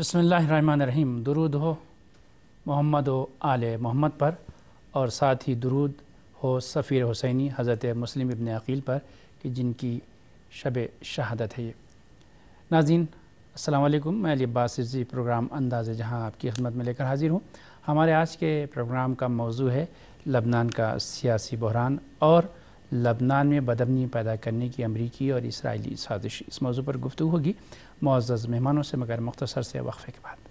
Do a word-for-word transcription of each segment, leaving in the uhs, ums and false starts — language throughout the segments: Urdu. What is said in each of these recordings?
بسم اللہ الرحمن الرحیم۔ درود ہو محمد و آل محمد پر، اور ساتھ ہی درود ہو سفیر حسینی حضرت مسلم ابن عقیل پر کہ جن کی شب شہادت ہے۔ یہ ناظرین السلام علیکم، میں علی عباس رضوی پروگرام انداز جہاں آپ کی خدمت میں لے کر حاضر ہوں۔ ہمارے آج کے پروگرام کا موضوع ہے لبنان کا سیاسی بحران اور لبنان میں بدامنی پیدا کرنے کی امریکی اور اسرائیلی سازش۔ اس موضوع پر گفتگو ہوگی معزز مہمانوں سے، مگر مختصر سے وقفے کے بعد۔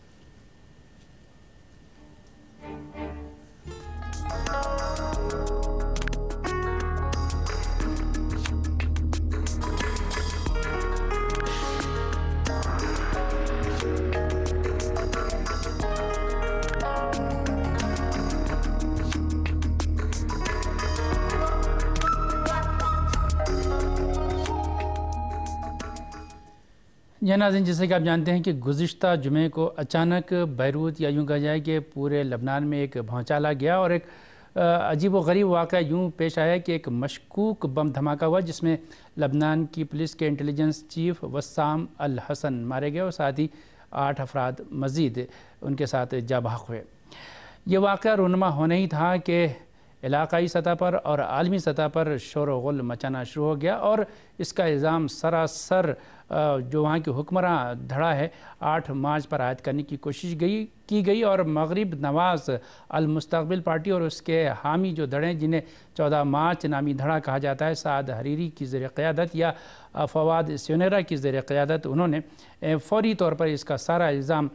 یہ ناظرین، جیسے کہ آپ جانتے ہیں کہ گزشتہ جمعے کو اچانک بیروت، یا یوں کہا جائے کہ پورے لبنان میں ایک بھونچال آ گیا اور ایک عجیب و غریب واقعہ یوں پیش آیا کہ ایک مشکوک بم دھماکہ ہوا جس میں لبنان کی پولیس کے انٹیلیجنس چیف وسام الحسن مارے گئے اور ساتھ ہی آٹھ افراد مزید ان کے ساتھ جاں بحق ہوئے۔ یہ واقعہ رونما ہونے ہی تھا کہ علاقائی سطح پر اور عالمی سطح پر شور و غل مچانا شروع ہو گیا، اور اس کا الزام سراسر جو وہاں کی حکمراں دھڑا ہے آٹھ مارچ پر عائد کرنے کی کوشش گئی کی گئی اور مغرب نواز المستقبل پارٹی اور اس کے حامی جو دھڑے جنہیں چودہ مارچ نامی دھڑا کہا جاتا ہے، سعد حریری کی زیر قیادت یا فواد سیونیرا کی زیر قیادت، انہوں نے فوری طور پر اس کا سارا الزام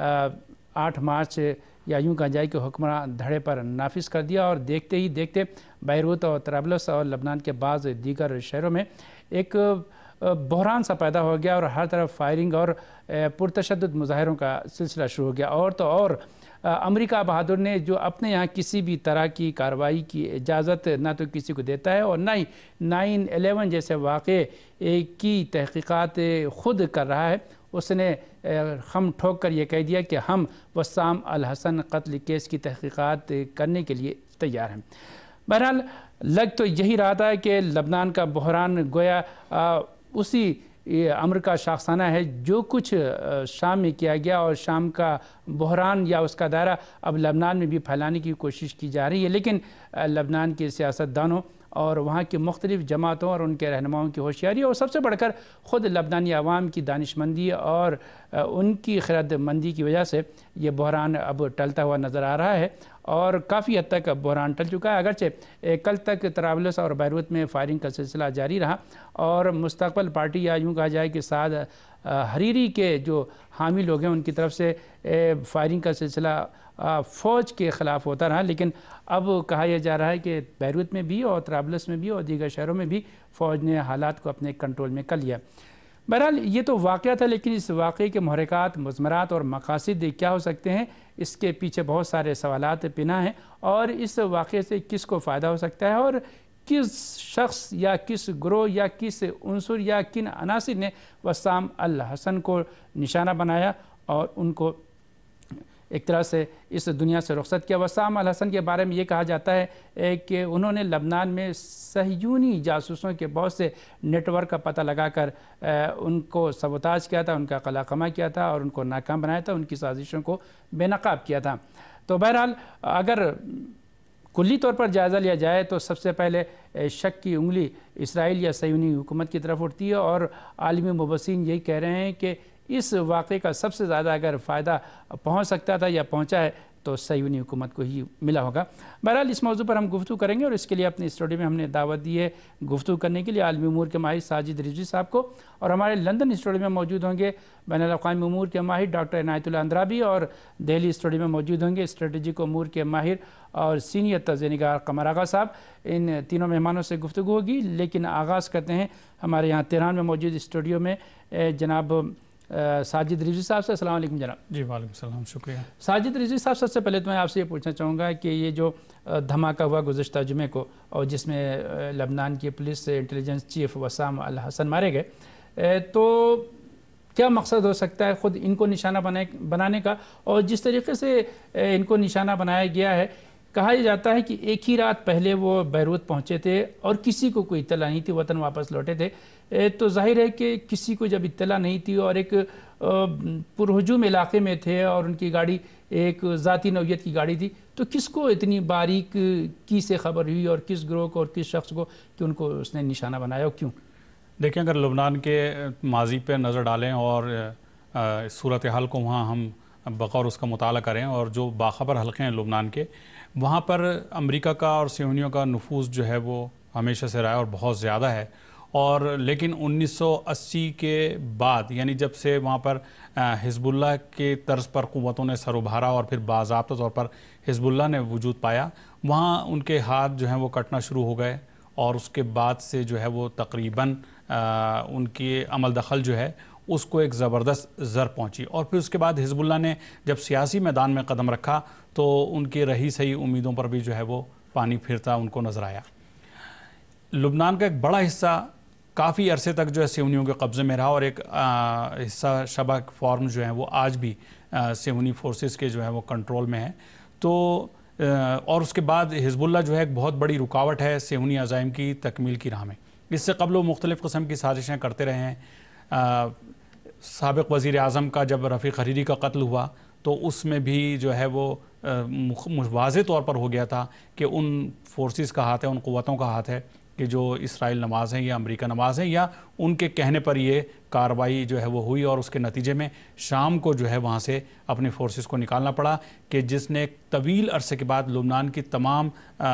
آٹھ مارچ یا یوں کہا جائے کہ حکمراں دھڑے پر نافذ کر دیا، اور دیکھتے ہی دیکھتے بیروت اور طرابلس اور لبنان کے بعض دیگر شہروں میں ایک بحران سا پیدا ہو گیا اور ہر طرف فائرنگ اور پرتشدد مظاہروں کا سلسلہ شروع ہو گیا۔ اور تو اور امریکہ بہادر نے جو اپنے یہاں کسی بھی طرح کی کارروائی کی اجازت نہ تو کسی کو دیتا ہے اور نہ ہی نائن الیون جیسے واقعے کی تحقیقات خود کر رہا ہے، اس نے خم ٹھوک کر یہ کہہ دیا کہ ہم وسام الحسن قتل کیس کی تحقیقات کرنے کے لیے تیار ہیں۔ بہرحال لگ تو یہی رہا تھا کہ لبنان کا بحران گویا اسی امر کا شاخسانہ ہے جو کچھ شام میں کیا گیا، اور شام کا بحران یا اس کا دائرہ اب لبنان میں بھی پھیلانے کی کوشش کی جا رہی ہے، لیکن لبنان کے سیاستدانوں اور وہاں کی مختلف جماعتوں اور ان کے رہنماؤں کی ہوشیاری اور سب سے بڑھ کر خود لبنانی عوام کی دانش مندی اور ان کی خرد مندی کی وجہ سے یہ بحران اب ٹلتا ہوا نظر آ رہا ہے، اور کافی حد تک بحران ٹل چکا ہے۔ اگرچہ کل تک طرابلس اور بیروت میں فائرنگ کا سلسلہ جاری رہا، اور مستقبل پارٹی یا یوں کہا جائے کہ سعد حریری کے جو حامی لوگ ہیں ان کی طرف سے فائرنگ کا سلسلہ فوج کے خلاف ہوتا رہا، لیکن اب کہا یہ جا رہا ہے کہ بیروت میں بھی اور طرابلس میں بھی اور دیگر شہروں میں بھی فوج نے حالات کو اپنے کنٹرول میں کر لیا۔ بہرحال یہ تو واقعہ تھا، لیکن اس واقعے کے محرکات، مضمرات اور مقاصد کیا ہو سکتے ہیں، اس کے پیچھے بہت سارے سوالات پنہاں ہیں، اور اس واقعے سے کس کو فائدہ ہو سکتا ہے، اور کس شخص یا کس گروہ یا کس عنصر یا کن عناصر نے وسام الحسن کو نشانہ بنایا اور ان کو ایک طرح سے اس دنیا سے رخصت کیا۔ وسام الحسن کے بارے میں یہ کہا جاتا ہے کہ انہوں نے لبنان میں صہیونی جاسوسوں کے بہت سے نیٹ ورک کا پتہ لگا کر ان کو سبوتاج کیا تھا، ان کا قلع قمع کیا تھا اور ان کو ناکام بنایا تھا، ان کی سازشوں کو بے نقاب کیا تھا۔ تو بہرحال اگر کلی طور پر جائزہ لیا جائے تو سب سے پہلے شک کی انگلی اسرائیل یا صہیونی حکومت کی طرف اٹھتی ہے، اور عالمی مبصرین یہی کہہ رہے ہیں کہ اس واقعے کا سب سے زیادہ اگر فائدہ پہنچ سکتا تھا یا پہنچا ہے تو صہیونی حکومت کو ہی ملا ہوگا۔ بہرحال اس موضوع پر ہم گفتگو کریں گے، اور اس کے لیے اپنے اسٹوڈیو میں ہم نے دعوت دی ہے گفتگو کرنے کے لیے عالمی امور کے ماہر ساجد رضوی صاحب کو، اور ہمارے لندن اسٹوڈیو میں موجود ہوں گے بین الاقوامی امور کے ماہر ڈاکٹر عنایت اللہ اندرابی، اور دہلی اسٹوڈیو میں موجود ہوں گے اسٹریٹجک امور کے ماہر اور سینئر تجزیہ نگار قمر آغا صاحب۔ ان تینوں مہمانوں سے گفتگو ہوگی، لیکن آغاز کرتے ہیں ہمارے یہاں تہران میں موجود اسٹوڈیو میں جناب ساجد رضوی صاحب سے۔ السلام علیکم جناب۔ جی وعلیکم السلام، شکریہ۔ ساجد رضوی صاحب، سب سے پہلے تو میں آپ سے یہ پوچھنا چاہوں گا کہ یہ جو دھماکہ ہوا گزشتہ جمعے کو اور جس میں لبنان کی police intelligence chief Wissam al Hassan مارے گئے، تو کیا مقصد ہو سکتا ہے خود ان کو نشانہ بنانے کا، اور جس طریقے سے ان کو نشانہ بنایا گیا ہے کہا یہ جاتا ہے کہ ایک ہی رات پہلے وہ بیروت پہنچے تھے اور کسی کو کوئی اطلاع نہیں تھی، وطن واپس لوٹے تھے۔ تو ظاہر ہے کہ کسی کو جب اطلاع نہیں تھی اور ایک پرہجوم علاقے میں تھے اور ان کی گاڑی ایک ذاتی نوعیت کی گاڑی تھی، تو کس کو اتنی باریک کی سے خبر ہوئی اور کس گروہ کو اور کس شخص کو کہ ان کو اس نے نشانہ بنایا اور کیوں؟ دیکھیں، اگر لبنان کے ماضی پہ نظر ڈالیں اور صورتحال کو وہاں ہم بغور اس کا مطالعہ کریں، اور جو باخبر حلقے ہیں لبنان کے، وہاں پر امریکہ کا اور صہیونیوں کا نفوذ جو ہے وہ ہمیشہ سے رہا ہے اور بہت زیادہ ہے۔ اور لیکن انیس سو اسی کے بعد، یعنی جب سے وہاں پر حزب اللہ کے طرز پر قوتوں نے سر ابھارا اور پھر باضابطہ طور پر حزب اللہ نے وجود پایا، وہاں ان کے ہاتھ جو ہیں وہ کٹنا شروع ہو گئے، اور اس کے بعد سے جو ہے وہ تقریباً ان کی عمل دخل جو ہے اس کو ایک زبردست زر پہنچی، اور پھر اس کے بعد حزب اللہ نے جب سیاسی میدان میں قدم رکھا تو ان کی رہی سہی امیدوں پر بھی جو ہے وہ پانی پھرتا ان کو نظر آیا۔ لبنان کا ایک بڑا حصہ کافی عرصے تک جو ہے صہیونیوں کے قبضے میں رہا، اور ایک حصہ شبہ فارم جو ہیں وہ آج بھی صہیونی فورسز کے جو ہے وہ کنٹرول میں ہیں۔ تو اور اس کے بعد حزب اللہ جو ہے ایک بہت بڑی رکاوٹ ہے صہیونی عزائم کی تکمیل کی راہ میں۔ اس سے قبل وہ مختلف قسم کی سازشیں کرتے رہے ہیں۔ سابق وزیر اعظم کا جب رفیق حریری کا قتل ہوا تو اس میں بھی جو ہے وہ واضح طور پر ہو گیا تھا کہ ان فورسز کا ہاتھ ہے، ان قوتوں کا ہاتھ ہے کہ جو اسرائیل نواز ہیں یا امریکہ نواز ہیں، یا ان کے کہنے پر یہ کارروائی جو ہے وہ ہوئی، اور اس کے نتیجے میں شام کو جو ہے وہاں سے اپنے فورسز کو نکالنا پڑا، کہ جس نے ایک طویل عرصے کے بعد لبنان کی تمام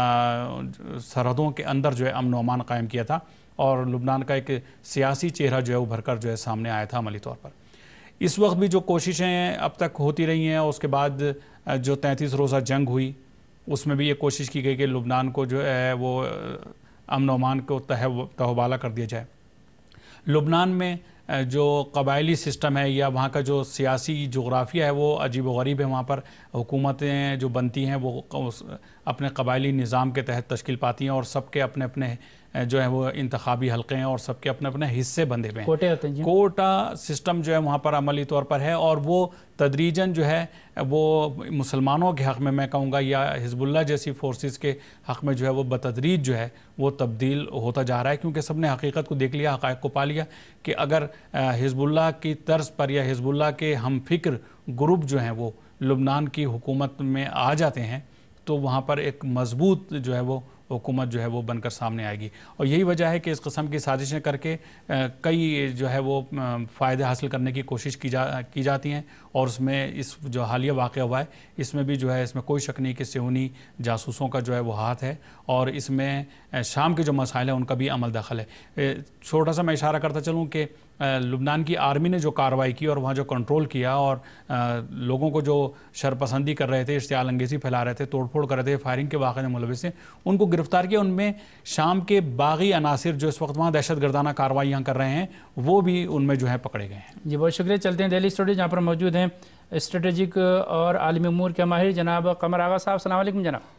سرحدوں کے اندر جو ہے امن و امان قائم کیا تھا، اور لبنان کا ایک سیاسی چہرہ جو ہے ابھر کر جو ہے سامنے آیا تھا عملی طور پر۔ اس وقت بھی جو کوششیں اب تک ہوتی رہی ہیں، اس کے بعد جو تینتیس روزہ جنگ ہوئی اس میں بھی یہ کوشش کی گئی کہ لبنان کو جو ہے وہ امن و امان کو تہوبالا کر دیا جائے۔ لبنان میں جو قبائلی سسٹم ہے یا وہاں کا جو سیاسی جغرافیہ ہے وہ عجیب و غریب ہے۔ وہاں پر حکومتیں جو بنتی ہیں وہ اپنے قبائلی نظام کے تحت تشکیل پاتی ہیں، اور سب کے اپنے اپنے جو ہے وہ انتخابی حلقے ہیں اور سب کے اپنے اپنے حصے بندھے ہوئے ہیں۔ کوٹے ہوتے ہیں جی۔ کوٹا سسٹم جو ہے وہاں پر عملی طور پر ہے، اور وہ تدریجاً جو ہے وہ مسلمانوں کے حق میں میں کہوں گا یا حزب اللہ جیسی فورسز کے حق میں جو ہے وہ بتدریج جو ہے وہ تبدیل ہوتا جا رہا ہے، کیونکہ سب نے حقیقت کو دیکھ لیا، حقائق کو پا لیا کہ اگر حزب اللہ کی طرز پر یا حزب اللہ کے ہم فکر گروپ جو ہیں وہ لبنان کی حکومت میں آ جاتے ہیں تو وہاں پر ایک مضبوط جو ہے وہ حکومت جو ہے وہ بن کر سامنے آئے گی۔ اور یہی وجہ ہے کہ اس قسم کی سازشیں کر کے کئی جو ہے وہ فائدے حاصل کرنے کی کوشش کی جا کی جاتی ہیں، اور اس میں اس جو حالیہ واقعہ ہوا ہے اس میں بھی جو ہے اس میں کوئی شک نہیں کہ صہیونی جاسوسوں کا جو ہے وہ ہاتھ ہے، اور اس میں شام کے جو مسائل ہیں ان کا بھی عمل دخل ہے۔ چھوٹا سا میں اشارہ کرتا چلوں کہ لبنان کی آرمی نے جو کارروائی کی اور وہاں جو کنٹرول کیا، اور لوگوں کو جو شرپسندی کر رہے تھے، اشتعال انگیزی پھیلا رہے تھے، توڑ پھوڑ کر رہے تھے، فائرنگ کے واقعے میں ملوث تھے، ان کو گرفتار کیا۔ ان میں شام کے باغی عناصر جو اس وقت وہاں دہشت گردانہ کارروائیاں کر رہے ہیں وہ بھی ان میں جو ہے پکڑے گئے ہیں۔ جی بہت شکریہ۔ چلتے ہیں دہلی اسٹوڈیو، جہاں پر موجود ہیں اسٹریٹجک اور عالمی امور کے ماہر جناب قمر آغا صاحب۔ السلام علیکم جناب۔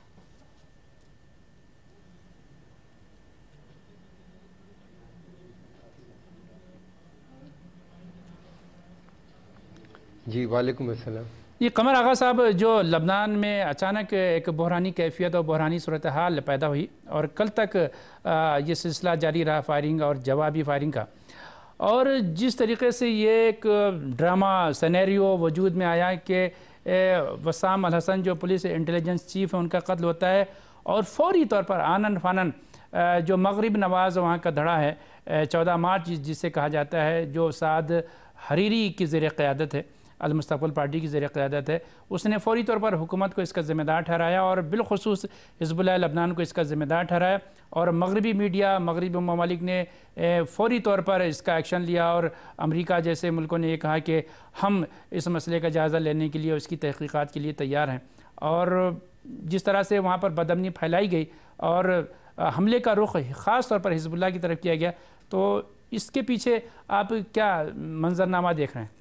جی وعلیکم السلام۔ یہ قمر آغا صاحب، جو لبنان میں اچانک ایک بحرانی کیفیت اور بحرانی صورتحال پیدا ہوئی اور کل تک یہ سلسلہ جاری رہا فائرنگ اور جوابی فائرنگ کا، اور جس طریقے سے یہ ایک ڈرامہ سینیریو وجود میں آیا کہ وسام الحسن جو پولیس انٹیلیجنس چیف ہے ان کا قتل ہوتا ہے، اور فوری طور پر آنن فانن جو مغرب نواز وہاں کا دھڑا ہے چودہ مارچ جسے کہا جاتا ہے، جو سعد حریری کی زیر قیادت ہے، المستقبل پارٹی کی زیر قیادت ہے، اس نے فوری طور پر حکومت کو اس کا ذمہ دار ٹھہرایا، اور بالخصوص حزب اللہ لبنان کو اس کا ذمہ دار ٹھہرایا، اور مغربی میڈیا، مغربی ممالک نے فوری طور پر اس کا ایکشن لیا، اور امریکہ جیسے ملکوں نے یہ کہا کہ ہم اس مسئلے کا جائزہ لینے کے لیے، اس کی تحقیقات کے لیے تیار ہیں۔ اور جس طرح سے وہاں پر بدامنی پھیلائی گئی اور حملے کا رخ خاص طور پر حزب اللہ کی طرف کیا گیا، تو اس کے پیچھے آپ کیا منظرنامہ دیکھ رہے ہیں؟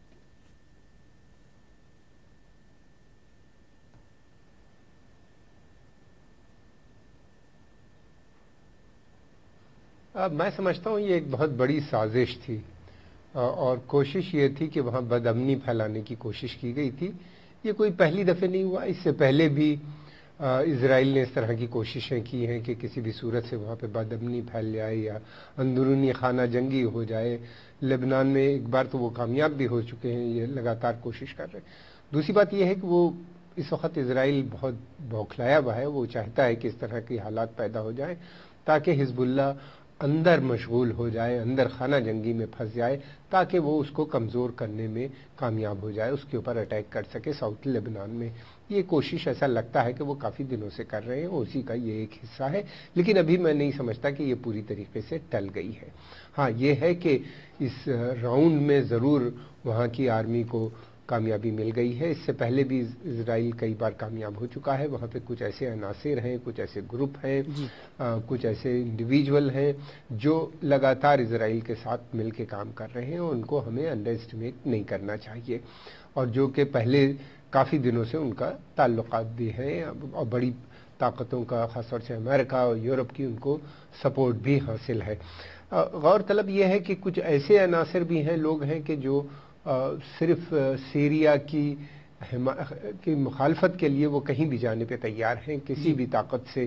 میں سمجھتا ہوں یہ ایک بہت بڑی سازش تھی، اور کوشش یہ تھی کہ وہاں بد امنی پھیلانے کی کوشش کی گئی تھی۔ یہ کوئی پہلی دفعہ نہیں ہوا، اس سے پہلے بھی اسرائیل نے اس طرح کی کوششیں کی ہیں کہ کسی بھی صورت سے وہاں پہ بدامنی پھیل جائے یا اندرونی خانہ جنگی ہو جائے۔ لبنان میں ایک بار تو وہ کامیاب بھی ہو چکے ہیں، یہ لگاتار کوشش کر رہے ہیں۔ دوسری بات یہ ہے کہ وہ اس وقت اسرائیل بہت بوکھلایا ہوا ہے، وہ چاہتا ہے کہ اس طرح کی حالات پیدا ہو جائیں تاکہ حزب اللہ اندر مشغول ہو جائے، اندر خانہ جنگی میں پھنس جائے، تاکہ وہ اس کو کمزور کرنے میں کامیاب ہو جائے، اس کے اوپر اٹیک کر سکے ساؤتھ لبنان میں۔ یہ کوشش ایسا لگتا ہے کہ وہ کافی دنوں سے کر رہے ہیں، اسی کا یہ ایک حصہ ہے، لیکن ابھی میں نہیں سمجھتا کہ یہ پوری طریقے سے ٹل گئی ہے۔ ہاں یہ ہے کہ اس راؤنڈ میں ضرور وہاں کی آرمی کو کامیابی مل گئی ہے، اس سے پہلے بھی اسرائیل کئی بار کامیاب ہو چکا ہے۔ وہاں پہ کچھ ایسے عناصر ہیں، کچھ ایسے گروپ ہیں، جی آ, کچھ ایسے انڈیویجول ہیں جو لگاتار اسرائیل کے ساتھ مل کے کام کر رہے ہیں، اور ان کو ہمیں انڈر اسٹیمیٹ نہیں کرنا چاہیے، اور جو کہ پہلے کافی دنوں سے ان کا تعلقات بھی ہیں، اور بڑی طاقتوں کا خاص طور سے امریکہ اور یورپ کی ان کو سپورٹ بھی حاصل ہے۔ غور طلب یہ ہے کہ کچھ ایسے عناصر بھی ہیں، لوگ ہیں کہ جو صرف سیریا کی کی مخالفت کے لیے وہ کہیں بھی جانے پہ تیار ہیں، کسی بھی طاقت سے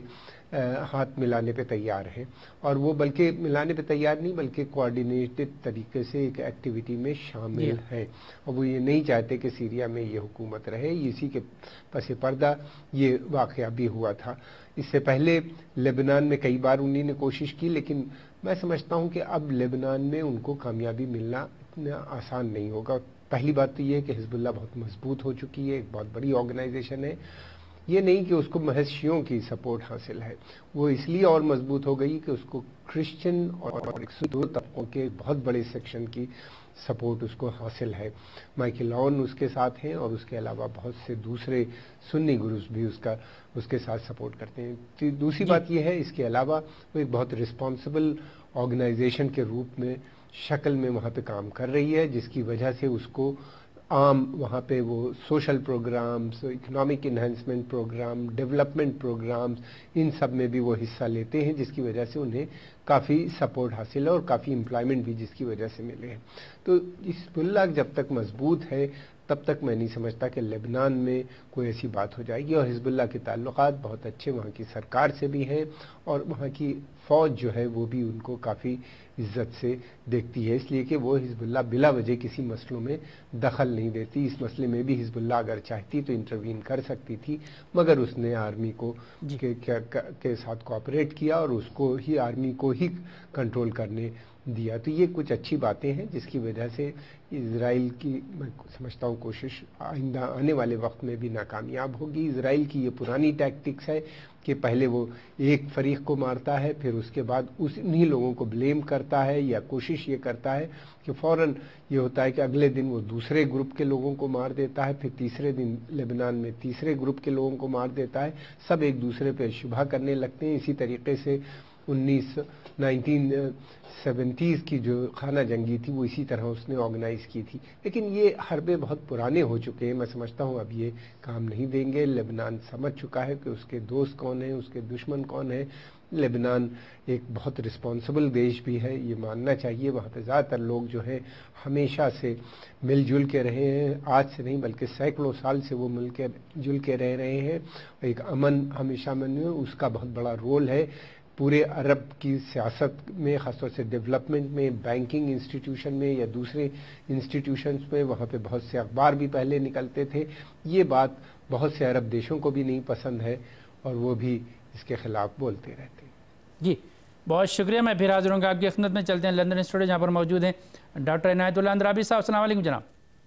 ہاتھ ملانے پہ تیار ہیں، اور وہ بلکہ ملانے پہ تیار نہیں بلکہ کوآرڈینیٹڈ طریقے سے ایک ایکٹیویٹی میں شامل ہیں، اور وہ یہ نہیں چاہتے کہ سیریا میں یہ حکومت رہے۔ اسی کے پس پردہ یہ واقعہ بھی ہوا تھا۔ اس سے پہلے لبنان میں کئی بار انہی نے کوشش کی، لیکن میں سمجھتا ہوں کہ اب لبنان میں ان کو کامیابی ملنا اتنا آسان نہیں ہوگا۔ پہلی بات تو یہ ہے کہ حزب اللہ بہت مضبوط ہو چکی ہے، ایک بہت بڑی آرگنائزیشن ہے، یہ نہیں کہ اس کو محض شیعوں کی سپورٹ حاصل ہے، وہ اس لیے اور مضبوط ہو گئی کہ اس کو کرسچن اور دو طبقوں کے بہت بڑے سیکشن کی سپورٹ اس کو حاصل ہے۔ مائیکل آن اس کے ساتھ ہیں، اور اس کے علاوہ بہت سے دوسرے سنی گروپس بھی اس کا اس کے ساتھ سپورٹ کرتے ہیں۔ دوسری بات یہ ہے، اس کے علاوہ وہ ایک بہت رسپانسبل آرگنائزیشن کے روپ میں شکل میں وہاں پہ کام کر رہی ہے، جس کی وجہ سے اس کو عام وہاں پہ وہ social programmes, economic enhancement programme, development programmes, ان سب میں بھی وہ حصہ لیتے ہیں، جس کی وجہ سے انہیں کافی سپورٹ حاصل ہے اور کافی امپلائمنٹ بھی جس کی وجہ سے ملے ہیں۔ تو حزب اللہ جب تک مضبوط ہے تب تک میں نہیں سمجھتا کہ لبنان میں کوئی ایسی بات ہو جائے گی، اور حزب اللہ کے تعلقات بہت اچھے وہاں کی سرکار سے بھی ہیں، اور وہاں کی فوج جو ہے وہ بھی ان کو کافی عزت سے دیکھتی ہے، اس لیے کہ وہ حزب اللہ بلا وجہ کسی مسئلوں میں دخل نہیں دیتی۔ اس مسئلے میں بھی حزب اللہ اگر چاہتی تو انٹروین کر سکتی تھی، مگر اس نے آرمی کو جی کے, کے ساتھ کوآپریٹ کیا، اور اس کو ہی آرمی کو ہی کنٹرول کرنے دیا۔ تو یہ کچھ اچھی باتیں ہیں جس کی وجہ سے اسرائیل کی میں سمجھتا ہوں کوشش آئندہ آنے والے وقت میں بھی ناکامیاب ہوگی۔ اسرائیل کی یہ پرانی ٹیکٹکس ہے کہ پہلے وہ ایک فریق کو مارتا ہے، پھر اس کے بعد اس انہی لوگوں کو بلیم کرتا ہے، یا کوشش یہ کرتا ہے کہ فوراً یہ ہوتا ہے کہ اگلے دن وہ دوسرے گروپ کے لوگوں کو مار دیتا ہے، پھر تیسرے دن لبنان میں تیسرے گروپ کے لوگوں کو مار دیتا ہے، سب ایک دوسرے پہ شبہ کرنے لگتے ہیں۔ اسی طریقے سے انیس نائنٹین سیونٹیز کی جو خانہ جنگی تھی وہ اسی طرح اس نے آرگنائز کی تھی، لیکن یہ حربے بہت پرانے ہو چکے ہیں، میں سمجھتا ہوں اب یہ کام نہیں دیں گے۔ لبنان سمجھ چکا ہے کہ اس کے دوست کون ہیں، اس کے دشمن کون ہیں۔ لبنان ایک بہت رسپانسبل دیش بھی ہے، یہ ماننا چاہیے، وہاں پہ زیادہ تر لوگ جو ہیں ہمیشہ سے مل جل کے رہے ہیں، آج سے نہیں بلکہ سینکڑوں سال سے وہ مل کے جل کے رہ رہے ہیں، ایک امن ہمیشہ من میں اس کا بہت بڑا رول ہے پورے عرب کی سیاست میں، خاص طور سے ڈیولپمنٹ میں، بینکنگ انسٹیٹیوشن میں یا دوسرے انسٹیٹیوشنز میں۔ وہاں پہ بہت سے اخبار بھی پہلے نکلتے تھے، یہ بات بہت سے عرب دیشوں کو بھی نہیں پسند ہے، اور وہ بھی اس کے خلاف بولتے رہتے ہیں۔ جی بہت شکریہ، میں پھر حاضر ہوں گا آپ کی خدمت میں۔ چلتے ہیں لندن اسٹوڈیو جہاں پر موجود ہیں ڈاکٹر عنایت اللہ اندرابی صاحب۔ السلام علیکم جناب۔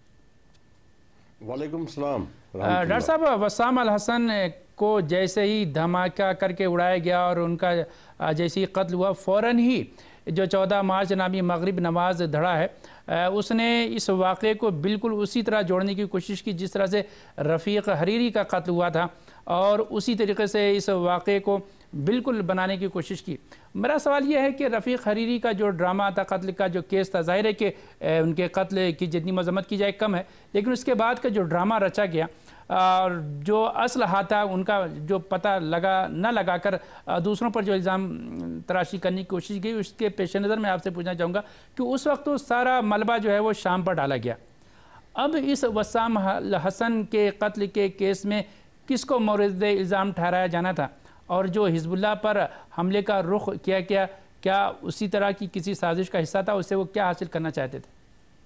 وعلیکم السلام۔ ڈاکٹر صاحب، وسام الحسن کو جیسے ہی دھماکہ کر کے اڑایا گیا اور ان کا جیسے ہی قتل ہوا، فوراً ہی جو چودہ مارچ نامی مغرب نماز دھڑا ہے، اس نے اس واقعے کو بالکل اسی طرح جوڑنے کی کوشش کی جس طرح سے رفیق حریری کا قتل ہوا تھا، اور اسی طریقے سے اس واقعے کو بالکل بنانے کی کوشش کی۔ میرا سوال یہ ہے کہ رفیق حریری کا جو ڈرامہ تھا، قتل کا جو کیس تھا، ظاہر ہے کہ ان کے قتل کی جتنی مذمت کی جائے کم ہے، لیکن اس کے بعد کا جو ڈرامہ رچا گیا اور جو اصل ہاتھا ان کا جو پتہ لگا نہ لگا کر دوسروں پر جو الزام تراشی کرنے کی کوشش کی، اس کے پیش نظر میں آپ سے پوچھنا چاہوں گا کہ اس وقت تو سارا ملبہ جو ہے وہ شام پر ڈالا گیا، اب اس وسام الحسن کے قتل کے کیس میں کس کو مورد الزام ٹھہرایا جانا تھا؟ اور جو حزب اللہ پر حملے کا رخ کیا کیا کیا اسی طرح کی کسی سازش کا حصہ تھا؟ اس سے وہ کیا حاصل کرنا چاہتے تھے؟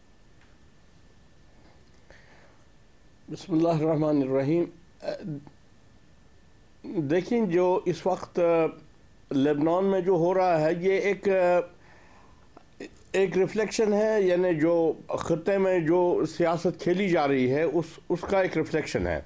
بسم اللہ الرحمن الرحیم. دیکھیں جو اس وقت لبنان میں جو ہو رہا ہے یہ ایک ایک ریفلیکشن ہے، یعنی جو خطے میں جو سیاست کھیلی جا رہی ہے اس اس کا ایک ریفلیکشن ہے.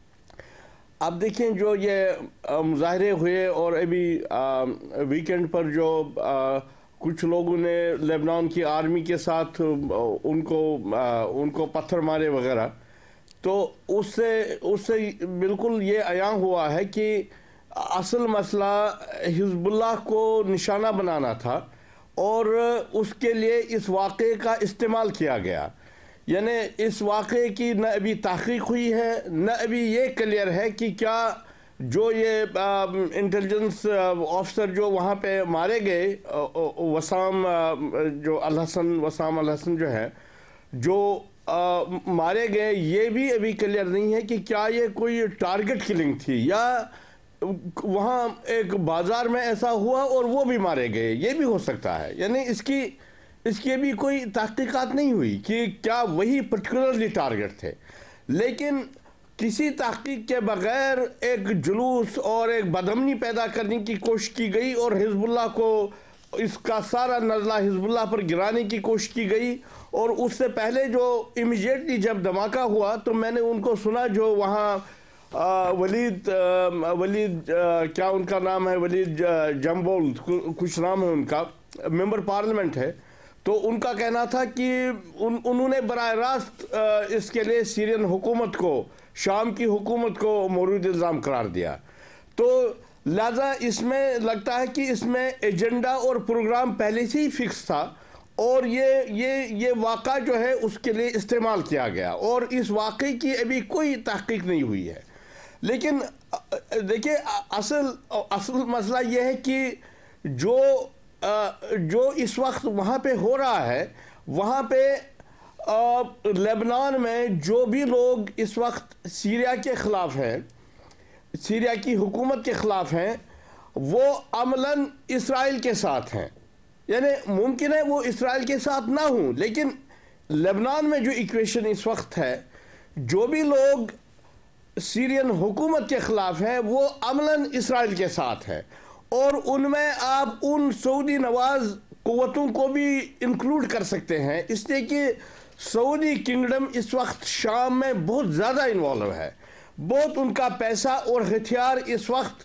اب دیکھیں جو یہ مظاہرے ہوئے اور ابھی ویکنڈ پر جو کچھ لوگوں نے لبنان کی آرمی کے ساتھ ان کو ان کو پتھر مارے وغیرہ، تو اس سے اس سے بالکل یہ عیاں ہوا ہے کہ اصل مسئلہ حزب اللہ کو نشانہ بنانا تھا اور اس کے لیے اس واقعے کا استعمال کیا گیا. یعنی اس واقعے کی نہ ابھی تحقیق ہوئی ہے، نہ ابھی یہ کلیئر ہے کہ کیا جو یہ انٹیلیجنس آفیسر جو وہاں پہ مارے گئے، وسام جو الحسن وسام الحسن جو ہے جو مارے گئے، یہ بھی ابھی کلیئر نہیں ہے کہ کیا یہ کوئی ٹارگٹ کلنگ تھی یا وہاں ایک بازار میں ایسا ہوا اور وہ بھی مارے گئے. یہ بھی ہو سکتا ہے. یعنی اس کی اس کی ابھی کوئی تحقیقات نہیں ہوئی کہ کیا وہی پرٹیکولرلی ٹارگٹ تھے. لیکن کسی تحقیق کے بغیر ایک جلوس اور ایک بدامنی پیدا کرنے کی کوشش کی گئی اور حزب اللہ کو اس کا سارا نزلہ حزب اللہ پر گرانے کی کوشش کی گئی. اور اس سے پہلے جو امیجیٹلی جب دھماکہ ہوا تو میں نے ان کو سنا جو وہاں ولید ولید کیا ان کا نام ہے، ولید جمبول کچھ نام ہے ان کا، ممبر پارلیمنٹ ہے، تو ان کا کہنا تھا کہ انہوں نے براہ راست اس کے لیے سیرین حکومت کو، شام کی حکومت کو مورد الزام قرار دیا. تو لہذا اس میں لگتا ہے کہ اس میں ایجنڈا اور پروگرام پہلے سے ہی فکس تھا اور یہ یہ یہ واقعہ جو ہے اس کے لیے استعمال کیا گیا اور اس واقعے کی ابھی کوئی تحقیق نہیں ہوئی ہے. لیکن دیکھیں اصل اصل مسئلہ یہ ہے کہ جو جو اس وقت وہاں پہ ہو رہا ہے، وہاں پہ لبنان میں جو بھی لوگ اس وقت سیریا کے خلاف ہیں، سیریا کی حکومت کے خلاف ہیں، وہ عملاً اسرائیل کے ساتھ ہیں. یعنی ممکن ہے وہ اسرائیل کے ساتھ نہ ہوں، لیکن لبنان میں جو ایکویشن اس وقت ہے، جو بھی لوگ سیرین حکومت کے خلاف ہیں وہ عملاً اسرائیل کے ساتھ ہیں. اور ان میں آپ ان سعودی نواز قوتوں کو بھی انکلوڈ کر سکتے ہیں، اس لیے کہ سعودی کنگڈم اس وقت شام میں بہت زیادہ انوالو ہے. بہت ان کا پیسہ اور ہتھیار اس وقت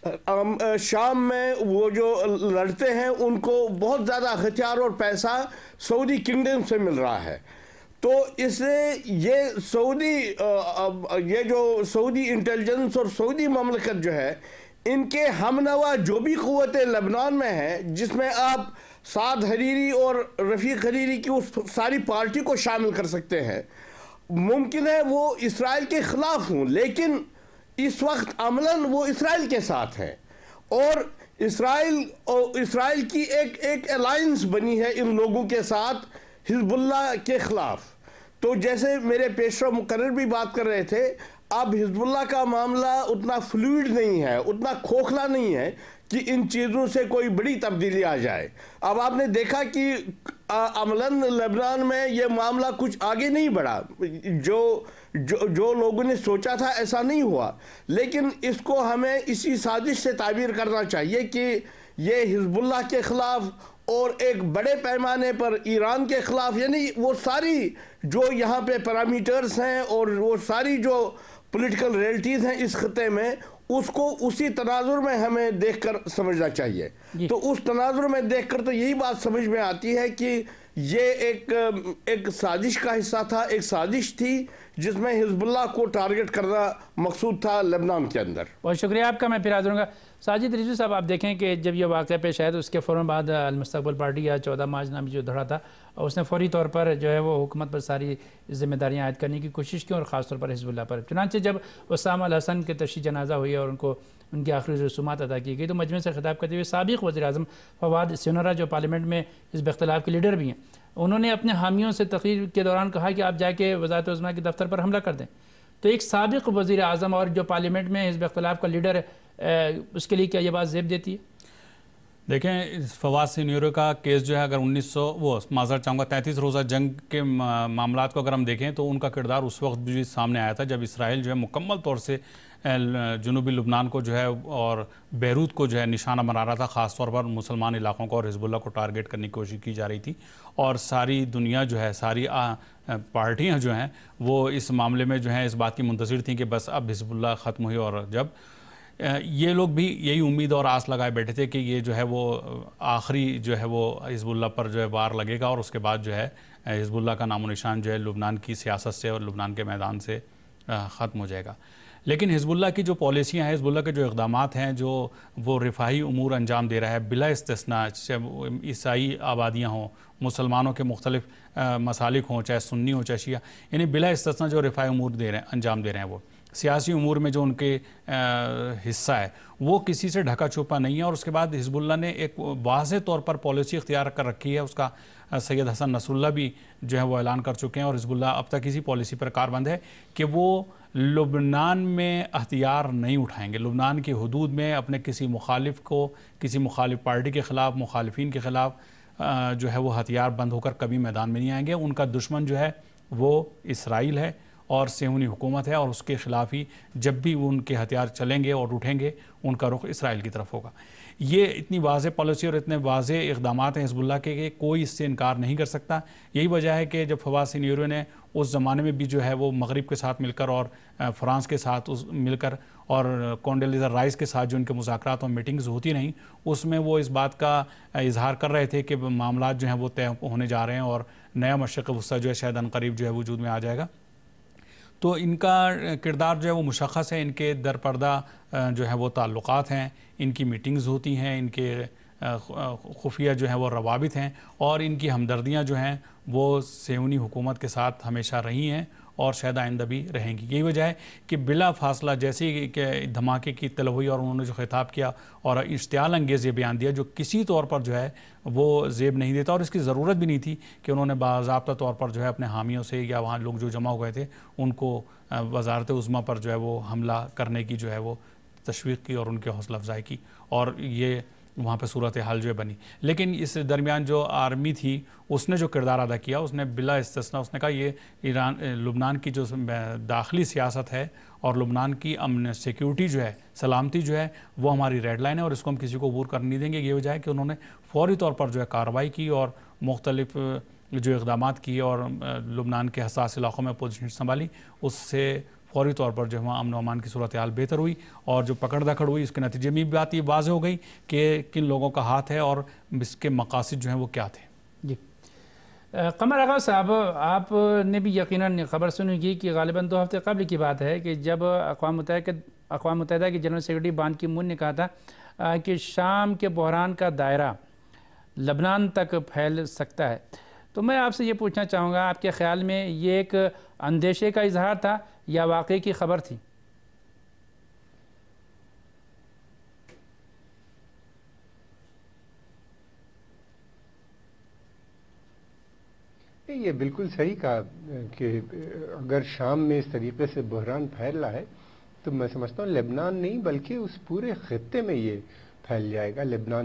شام میں وہ جو لڑتے ہیں ان کو بہت زیادہ ہتھیار اور پیسہ سعودی کنگڈم سے مل رہا ہے. تو اس سے یہ سعودی یہ جو سعودی انٹیلیجنس اور سعودی مملکت جو ہے، ان کے ہمنوا جو بھی قوتیں لبنان میں ہیں، جس میں آپ سعد حریری اور رفیق حریری کی اس ساری پارٹی کو شامل کر سکتے ہیں، ممکن ہے وہ اسرائیل کے خلاف ہوں، لیکن اس وقت عملاً وہ اسرائیل کے ساتھ ہیں. اور اسرائیل اور اسرائیل کی ایک ایک الائنس بنی ہے ان لوگوں کے ساتھ حزب اللہ کے خلاف. تو جیسے میرے پیشوا مقرر بھی بات کر رہے تھے، اب حزب اللہ کا معاملہ اتنا فلوئڈ نہیں ہے، اتنا کھوکھلا نہیں ہے کہ ان چیزوں سے کوئی بڑی تبدیلی آ جائے. اب آپ نے دیکھا کہ عملاً لبنان میں یہ معاملہ کچھ آگے نہیں بڑھا، جو جو جو لوگوں نے سوچا تھا ایسا نہیں ہوا. لیکن اس کو ہمیں اسی سازش سے تعبیر کرنا چاہیے کہ یہ حزب اللہ کے خلاف اور ایک بڑے پیمانے پر ایران کے خلاف، یعنی وہ ساری جو یہاں پہ پیرامیٹرز ہیں اور وہ ساری جو پولیٹیکل ریئلٹیز ہیں اس خطے میں، اس کو اسی تناظر میں ہمیں دیکھ کر سمجھنا چاہیے. تو اس تناظر میں دیکھ کر تو یہی بات سمجھ میں آتی ہے کہ یہ ایک ایک سازش کا حصہ تھا، ایک سازش تھی جس میں حزب اللہ کو ٹارگٹ کرنا مقصود تھا لبنان کے اندر. بہت شکریہ آپ کا. میں پھر حاضر ہوں گا. ساجد رضوی صاحب، آپ دیکھیں کہ جب یہ واقعہ پیش آیا تو اس کے فوراً بعد المستقبل پارٹی یا چودہ مارچ نامی جو دھڑا تھا، اس نے فوری طور پر جو ہے وہ حکومت پر ساری ذمہ داریاں عائد کرنے کی کوشش کی اور خاص طور پر حزب اللہ پر. چنانچہ جب وسام الحسن کے تشییع جنازہ ہوئی اور ان کو ان کی آخری رسومات ادا کی گئی تو مجمع سے خطاب کرتے ہوئے سابق وزیر اعظم فواد سینورا، جو پارلیمنٹ میں حزب اختلاف کے لیڈر بھی ہیں، انہوں نے اپنے حامیوں سے تقریر کے دوران کہا کہ آپ جا کے وزارت عظمیٰ کے دفتر پر حملہ کر دیں. تو ایک سابق وزیر اعظم اور جو پارلیمنٹ میں حزب اختلاف کا لیڈر ہے، اس کے لیے کیا یہ بات زیب دیتی ہے؟ دیکھیں فواد سینیورو کا کیس جو ہے اگر انیس سو وہ معذرت چاہوں گا تینتیس روزہ جنگ کے معاملات کو اگر ہم دیکھیں تو ان کا کردار اس وقت بھی سامنے آیا تھا جب اسرائیل جو ہے مکمل طور سے جنوبی لبنان کو جو ہے اور بیروت کو جو ہے نشانہ بنا رہا تھا، خاص طور پر مسلمان علاقوں کو اور حزب اللہ کو ٹارگٹ کرنے کی کوشش کی جا رہی تھی، اور ساری دنیا جو ہے ساری پارٹیاں جو ہیں وہ اس معاملے میں جو ہیں اس بات کی منتظر تھیں کہ بس اب حزب اللہ ختم ہوئی، اور جب یہ لوگ بھی یہی امید اور آس لگائے بیٹھے تھے کہ یہ جو ہے وہ آخری جو ہے وہ حزب اللہ پر جو ہے وار لگے گا اور اس کے بعد جو ہے حزب اللہ کا نام و نشان جو ہے لبنان کی سیاست سے اور لبنان کے میدان سے ختم ہو جائے گا۔ لیکن حزب اللہ کی جو پالیسیاں ہیں، حزب اللہ کے جو اقدامات ہیں، جو وہ رفاہی امور انجام دے رہا ہے بلا استثناء، چاہے عیسائی آبادیاں ہوں، مسلمانوں کے مختلف مسالک ہوں، چاہے سنی ہوں چاہے شیعہ، یعنی بلا استثناء جو رفاہی امور دے رہے ہیں انجام دے رہے ہیں، وہ سیاسی امور میں جو ان کے حصہ ہے وہ کسی سے ڈھکا چھپا نہیں ہے۔ اور اس کے بعد حزب اللہ نے ایک واضح طور پر پالیسی اختیار کر رکھی ہے، اس کا سید حسن نصر اللہ بھی جو ہے وہ اعلان کر چکے ہیں، اور حزب اللہ اب تک اسی پالیسی پر کاربند ہے کہ وہ لبنان میں ہتھیار نہیں اٹھائیں گے، لبنان کی حدود میں اپنے کسی مخالف کو، کسی مخالف پارٹی کے خلاف، مخالفین کے خلاف جو ہے وہ ہتھیار بند ہو کر کبھی میدان میں نہیں آئیں گے۔ ان کا دشمن جو ہے وہ اسرائیل ہے اور صہیونی حکومت ہے، اور اس کے خلاف ہی جب بھی ان کے ہتھیار چلیں گے اور اٹھیں گے ان کا رخ اسرائیل کی طرف ہوگا۔ یہ اتنی واضح پالیسی اور اتنے واضح اقدامات ہیں حزب اللہ کے کہ کوئی اس سے انکار نہیں کر سکتا۔ یہی وجہ ہے کہ جب فواد سینیورو نے اس زمانے میں بھی جو ہے وہ مغرب کے ساتھ مل کر اور فرانس کے ساتھ مل کر اور کونڈیلیزا رائس کے ساتھ جو ان کے مذاکرات اور میٹنگز ہوتی رہیں، اس میں وہ اس بات کا اظہار کر رہے تھے کہ معاملات جو ہیں وہ طے ہونے جا رہے ہیں اور نیا مشرق وسطیٰ جو ہے شاید عنقریب جو ہے وجود میں آ جائے گا۔ تو ان کا کردار جو ہے وہ مشخص ہے، ان کے در پردہ جو ہے وہ تعلقات ہیں، ان کی میٹنگز ہوتی ہیں، ان کے خفیہ جو ہیں وہ روابط ہیں، اور ان کی ہمدردیاں جو ہیں وہ صہیونی حکومت کے ساتھ ہمیشہ رہی ہیں اور شاید آئندہ بھی رہیں گی۔ یہی وجہ ہے کہ بلا فاصلہ جیسے کہ دھماکے کی اطلاع ہوئی اور انہوں نے جو خطاب کیا اور اشتعال انگیز یہ بیان دیا جو کسی طور پر جو ہے وہ زیب نہیں دیتا، اور اس کی ضرورت بھی نہیں تھی کہ انہوں نے باضابطہ طور پر جو ہے اپنے حامیوں سے یا وہاں لوگ جو جمع ہوئے تھے ان کو وزارت عظمیٰ پر جو ہے وہ حملہ کرنے کی جو ہے وہ تشویق کی اور ان کے حوصلہ افزائی کی، اور یہ وہاں پہ صورتحال جو ہے بنی۔ لیکن اس درمیان جو آرمی تھی اس نے جو کردار ادا کیا، اس نے بلا استثناء اس نے کہا یہ ایران لبنان کی جو داخلی سیاست ہے اور لبنان کی امن سیکیورٹی جو ہے، سلامتی جو ہے، وہ ہماری ریڈ لائن ہے اور اس کو ہم کسی کو عبور کرنے نہیں دیں گے۔ یہ وجہ ہے کہ انہوں نے فوری طور پر جو ہے کارروائی کی اور مختلف جو اقدامات کیے اور لبنان کے حساس علاقوں میں پوزیشن سنبھالی، اس سے فوری طور پر جو ہے امن و امان کی صورتحال بہتر ہوئی، اور جو پکڑ دکڑ ہوئی اس کے نتیجے میں بھی بات یہ واضح ہو گئی کہ کن لوگوں کا ہاتھ ہے اور اس کے مقاصد جو ہیں وہ کیا تھے۔ جی قمر آغا صاحب، آپ نے بھی یقیناً خبر سنی ہوگی کہ غالباً دو ہفتے قبل کی بات ہے کہ جب اقوام متحدہ اقوام متحدہ کی جنرل سیکرٹری بان کی مون نے کہا تھا کہ شام کے بحران کا دائرہ لبنان تک پھیل سکتا ہے، تو میں آپ سے یہ پوچھنا چاہوں گا آپ کے خیال میں یہ ایک اندیشے کا اظہار تھا یا واقعی کی خبر تھی؟ یہ بالکل صحیح کہا کہ اگر شام میں اس طریقے سے بحران پھیل رہا ہے تو میں سمجھتا ہوں لبنان نہیں بلکہ اس پورے خطے میں یہ پھیل جائے گا۔ لبنان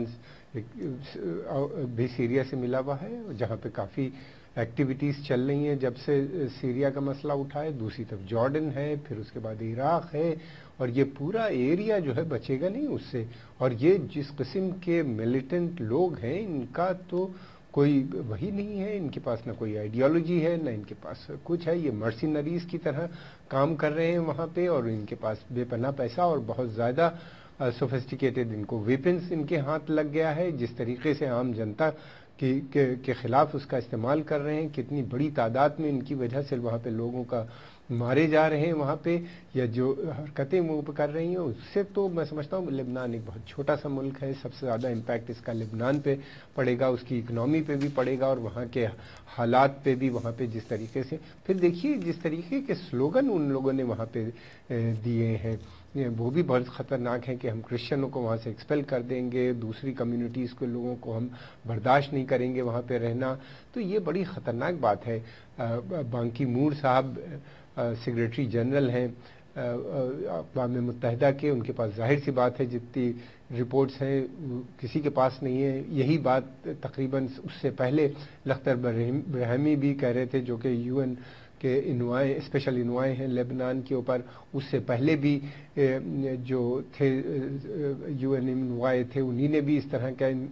بھی سیریا سے ملا ہوا ہے جہاں پہ کافی ایکٹیویٹیز چل رہی ہیں جب سے سیریا کا مسئلہ اٹھا ہے، دوسری طرف جارڈن ہے، پھر اس کے بعد عراق ہے، اور یہ پورا ایریا جو ہے بچے گا نہیں اس سے۔ اور یہ جس قسم کے ملیٹنٹ لوگ ہیں ان کا تو کوئی وہی نہیں ہے، ان کے پاس نہ کوئی آئیڈیالوجی ہے نہ ان کے پاس کچھ ہے، یہ مرسینریز کی طرح کام کر رہے ہیں وہاں پہ، اور ان کے پاس بے پناہ پیسہ اور بہت زیادہ سوفسٹیکیٹڈ ان کو ویپنز ان کے ہاتھ لگ گیا ہے، جس طریقے سے عام جنتا کی کے خلاف اس کا استعمال کر رہے ہیں، کتنی بڑی تعداد میں ان کی وجہ سے وہاں پہ لوگوں کا مارے جا رہے ہیں وہاں پہ، یا جو حرکتیں وہ کر رہی ہیں اس سے تو میں سمجھتا ہوں لبنان ایک بہت چھوٹا سا ملک ہے، سب سے زیادہ امپیکٹ اس کا لبنان پہ پڑے گا، اس کی اکنامی پہ بھی پڑے گا اور وہاں کے حالات پہ بھی، وہاں پہ جس طریقے سے پھر دیکھیے جس طریقے کے سلوگن ان لوگوں نے وہاں پہ دیے ہیں وہ بھی بہت خطرناک ہیں کہ ہم کرسچنوں کو وہاں سے ایکسپیل کر دیں گے، دوسری کمیونٹیز کے لوگوں کو ہم برداشت نہیں کریں گے وہاں پہ رہنا، تو یہ بڑی خطرناک بات ہے۔ بان کی مون صاحب سیکریٹری جنرل ہیں اقوام متحدہ کے، ان کے پاس ظاہر سی بات ہے جتنی رپورٹس ہیں کسی کے پاس نہیں ہے. یہی بات تقریباً اس سے پہلے لختر برہمی بھی کہہ رہے تھے، جو کہ یو این کے انوائے اسپیشل انوائے ہیں لیبنان کے اوپر. اس سے پہلے بھی جو تھے یو این انوائے تھے، انہی نے بھی اس طرح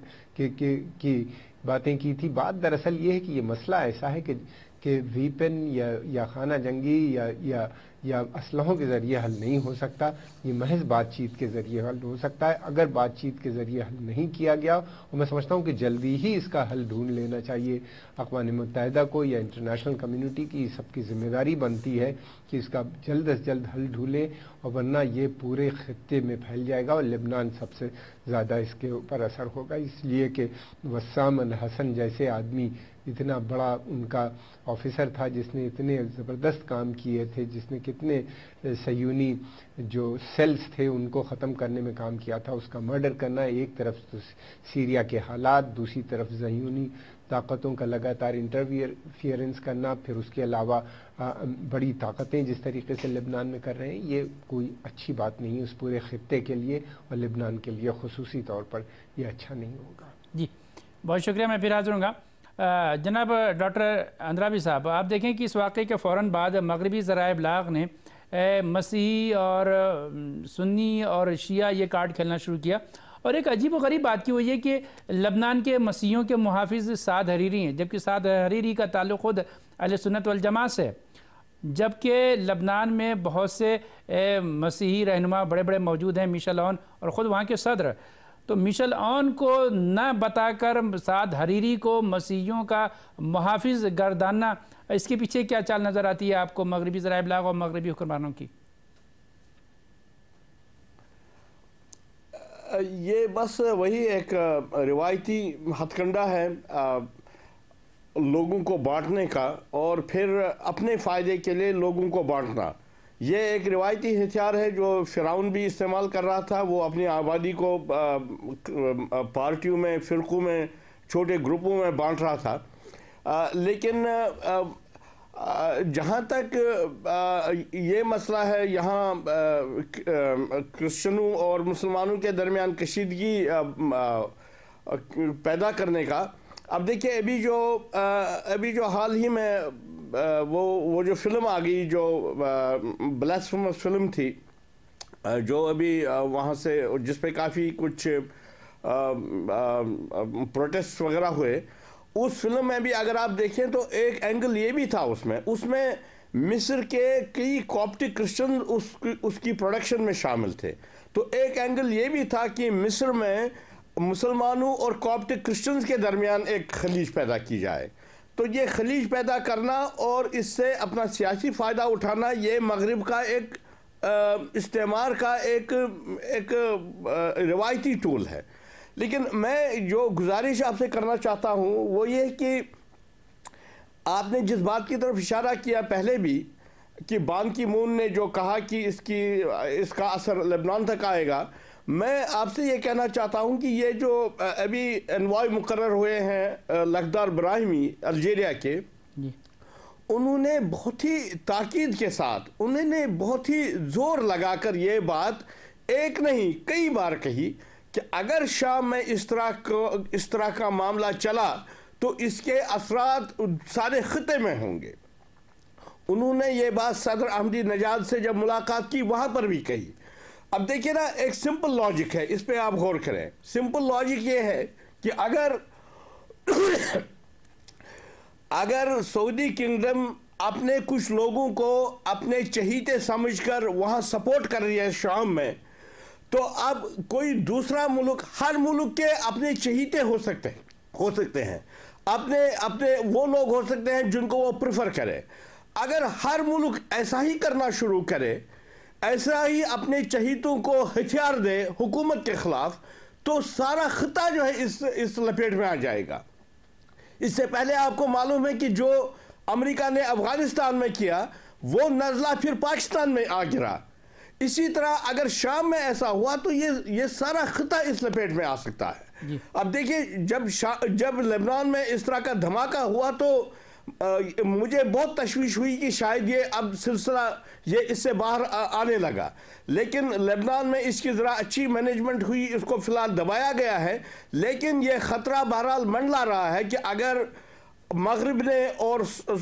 کی باتیں کی تھی. بات دراصل یہ ہے کہ یہ مسئلہ ایسا ہے کہ کہ ویپن یا یا خانہ جنگی یا یا یا اسلحوں کے ذریعے حل نہیں ہو سکتا، یہ محض بات چیت کے ذریعے حل ہو سکتا ہے. اگر بات چیت کے ذریعے حل نہیں کیا گیا، اور میں سمجھتا ہوں کہ جلدی ہی اس کا حل ڈھونڈ لینا چاہیے اقوام متحدہ کو یا انٹرنیشنل کمیونٹی کی، سب کی ذمہ داری بنتی ہے کہ اس کا جلد از جلد حل ڈھونڈے، اور ورنہ یہ پورے خطے میں پھیل جائے گا اور لبنان سب سے زیادہ اس کے اوپر اثر ہوگا. اس لیے کہ وسام الحسن جیسے آدمی، اتنا بڑا ان کا آفیسر تھا جس نے اتنے زبردست کام کیے تھے، جس نے کتنے صہیونی جو سیلز تھے ان کو ختم کرنے میں کام کیا تھا، اس کا مرڈر کرنا. ایک طرف تو سیریا کے حالات، دوسری طرف صہیونی طاقتوں کا لگاتار انٹرفیئرنس کرنا، پھر اس کے علاوہ بڑی طاقتیں جس طریقے سے لبنان میں کر رہے ہیں، یہ کوئی اچھی بات نہیں ہے اس پورے خطے کے لیے، اور لبنان کے لیے خصوصی طور پر یہ اچھا نہیں ہوگا. جی بہت شکریہ. میں پھر حاضر ہوں گا. جناب ڈاکٹر اندرابی صاحب، آپ دیکھیں کہ اس واقعے کے فوراً بعد مغربی ذرائع ابلاغ نے مسیحی اور سنی اور شیعہ یہ کارڈ کھیلنا شروع کیا، اور ایک عجیب و غریب بات کی وہ یہ کہ لبنان کے مسیحیوں کے محافظ سعد حریری ہیں، جبکہ سعد حریری کا تعلق خود اہل سنت والجماعت سے ہے، جبکہ لبنان میں بہت سے مسیحی رہنما بڑے بڑے موجود ہیں، میشل عون اور خود وہاں کے صدر. تو میشل عون کو نہ بتا کر سعد حریری کو مسیحیوں کا محافظ گرداننا، اس کے پیچھے کیا چال نظر آتی ہے آپ کو مغربی ذرائع ابلاغ اور مغربی حکمرانوں کی؟ یہ بس وہی ایک روایتی ہتھ کنڈا ہے لوگوں کو بانٹنے کا، اور پھر اپنے فائدے کے لیے لوگوں کو بانٹنا. یہ ایک روایتی ہتھیار ہے جو فرعون بھی استعمال کر رہا تھا. وہ اپنی آبادی کو پارٹیوں میں، فرقوں میں، چھوٹے گروپوں میں بانٹ رہا تھا. لیکن جہاں تک یہ مسئلہ ہے یہاں کرسچنوں اور مسلمانوں کے درمیان کشیدگی پیدا کرنے کا، اب دیکھیں ابھی جو ابھی جو حال ہی میں وہ وہ جو فلم آ گئی جو بلاسفیمس فلم تھی، جو ابھی وہاں سے جس پہ کافی کچھ پروٹیسٹ وغیرہ ہوئے، اس فلم میں بھی اگر آپ دیکھیں تو ایک اینگل یہ بھی تھا اس میں اس میں مصر کے کئی کوپٹک کرسچن اس اس کی پروڈکشن میں شامل تھے. تو ایک اینگل یہ بھی تھا کہ مصر میں مسلمانوں اور کوپٹک کرسچنز کے درمیان ایک خلیج پیدا کی جائے. تو یہ خلیج پیدا کرنا اور اس سے اپنا سیاسی فائدہ اٹھانا، یہ مغرب کا ایک استعمار کا ایک ایک روایتی ٹول ہے. لیکن میں جو گزارش آپ سے کرنا چاہتا ہوں وہ یہ کہ آپ نے جس بات کی طرف اشارہ کیا پہلے بھی کہ بان کی مون نے جو کہا کہ اس کی اس کا اثر لبنان تک آئے گا، میں آپ سے یہ کہنا چاہتا ہوں کہ یہ جو ابھی انوائے مقرر ہوئے ہیں لخدر براہیمی الجیریا کے، انہوں نے بہت ہی تاکید کے ساتھ، انہوں نے بہت ہی زور لگا کر یہ بات ایک نہیں کئی بار کہی کہ اگر شام میں اس طرح کو اس طرح کا معاملہ چلا تو اس کے اثرات سارے خطے میں ہوں گے. انہوں نے یہ بات صدر احمدی نژاد سے جب ملاقات کی وہاں پر بھی کہی. اب دیکھیں نا، ایک سمپل لاجک ہے، اس پہ آپ غور کریں. سمپل لاجک یہ ہے کہ اگر اگر سعودی کنگڈم اپنے کچھ لوگوں کو اپنے چہیتے سمجھ کر وہاں سپورٹ کر رہی ہے شام میں، تو اب کوئی دوسرا ملک، ہر ملک کے اپنے چہیتے ہو سکتے ہیں ہو سکتے ہیں اپنے اپنے وہ لوگ ہو سکتے ہیں جن کو وہ پریفر کرے. اگر ہر ملک ایسا ہی کرنا شروع کرے، ایسا ہی اپنے چہیتوں کو ہتھیار دے حکومت کے خلاف، تو سارا خطہ جو ہے اس اس لپیٹ میں آ جائے گا. اس سے پہلے آپ کو معلوم ہے کہ جو امریکہ نے افغانستان میں کیا وہ نزلہ پھر پاکستان میں آ گرا. اسی طرح اگر شام میں ایسا ہوا تو یہ یہ سارا خطہ اس لپیٹ میں آ سکتا ہے. اب دیکھیں، جب جب لبنان میں اس طرح کا دھماکہ ہوا تو مجھے بہت تشویش ہوئی کہ شاید یہ اب سلسلہ یہ اس سے باہر آنے لگا، لیکن لبنان میں اس کی ذرا اچھی مینجمنٹ ہوئی، اس کو فی الحال دبایا گیا ہے، لیکن یہ خطرہ بہرحال منڈلا رہا ہے کہ اگر مغرب نے اور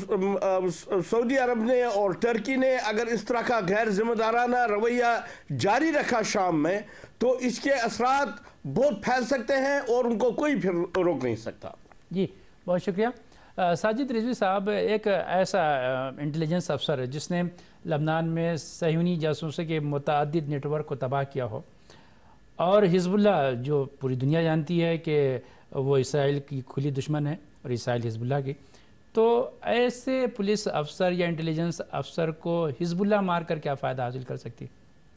سعودی عرب نے اور ٹرکی نے اگر اس طرح کا غیر ذمہ دارانہ رویہ جاری رکھا شام میں، تو اس کے اثرات بہت پھیل سکتے ہیں اور ان کو کوئی پھر روک نہیں سکتا۔ جی بہت شکریہ۔ ساجد رضوی صاحب، ایک ایسا انٹیلیجنس افسر ہے جس نے لبنان میں صہیونی جاسوسوں کے متعدد نیٹ ورک کو تباہ کیا ہو، اور حزب اللہ جو پوری دنیا جانتی ہے کہ وہ اسرائیل کی کھلی دشمن ہے اور اسرائیل حزب اللہ کی، تو ایسے پولیس افسر یا انٹیلیجنس افسر کو حزب اللہ مار کر کیا فائدہ حاصل کر سکتی؟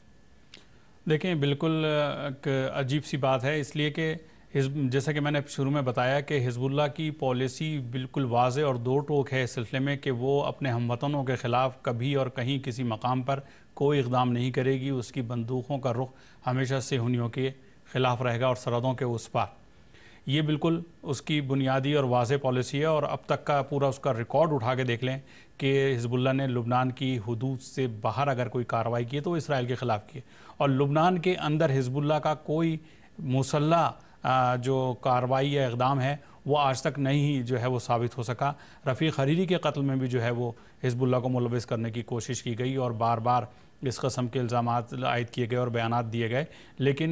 دیکھیں، بالکل ایک عجیب سی بات ہے، اس لیے کہ حزب جیسا کہ میں نے شروع میں بتایا کہ حزب اللہ کی پالیسی بالکل واضح اور دو ٹوک ہے اس سلسلے میں کہ وہ اپنے ہم وطنوں کے خلاف کبھی اور کہیں کسی مقام پر کوئی اقدام نہیں کرے گی۔ اس کی بندوقوں کا رخ ہمیشہ صہیونیوں کے خلاف رہے گا اور سرحدوں کے اس پار۔ یہ بالکل اس کی بنیادی اور واضح پالیسی ہے، اور اب تک کا پورا اس کا ریکارڈ اٹھا کے دیکھ لیں کہ حزب اللہ نے لبنان کی حدود سے باہر اگر کوئی کارروائی کی ہے تو وہ اسرائیل کے خلاف کی ہے، اور لبنان کے اندر حزب اللہ کا کوئی مسلح جو کارروائی یا اقدام ہے وہ آج تک نہیں جو ہے وہ ثابت ہو سکا۔ رفیق حریری کے قتل میں بھی جو ہے وہ حزب اللہ کو ملوث کرنے کی کوشش کی گئی اور بار بار اس قسم کے الزامات عائد کیے گئے اور بیانات دیے گئے، لیکن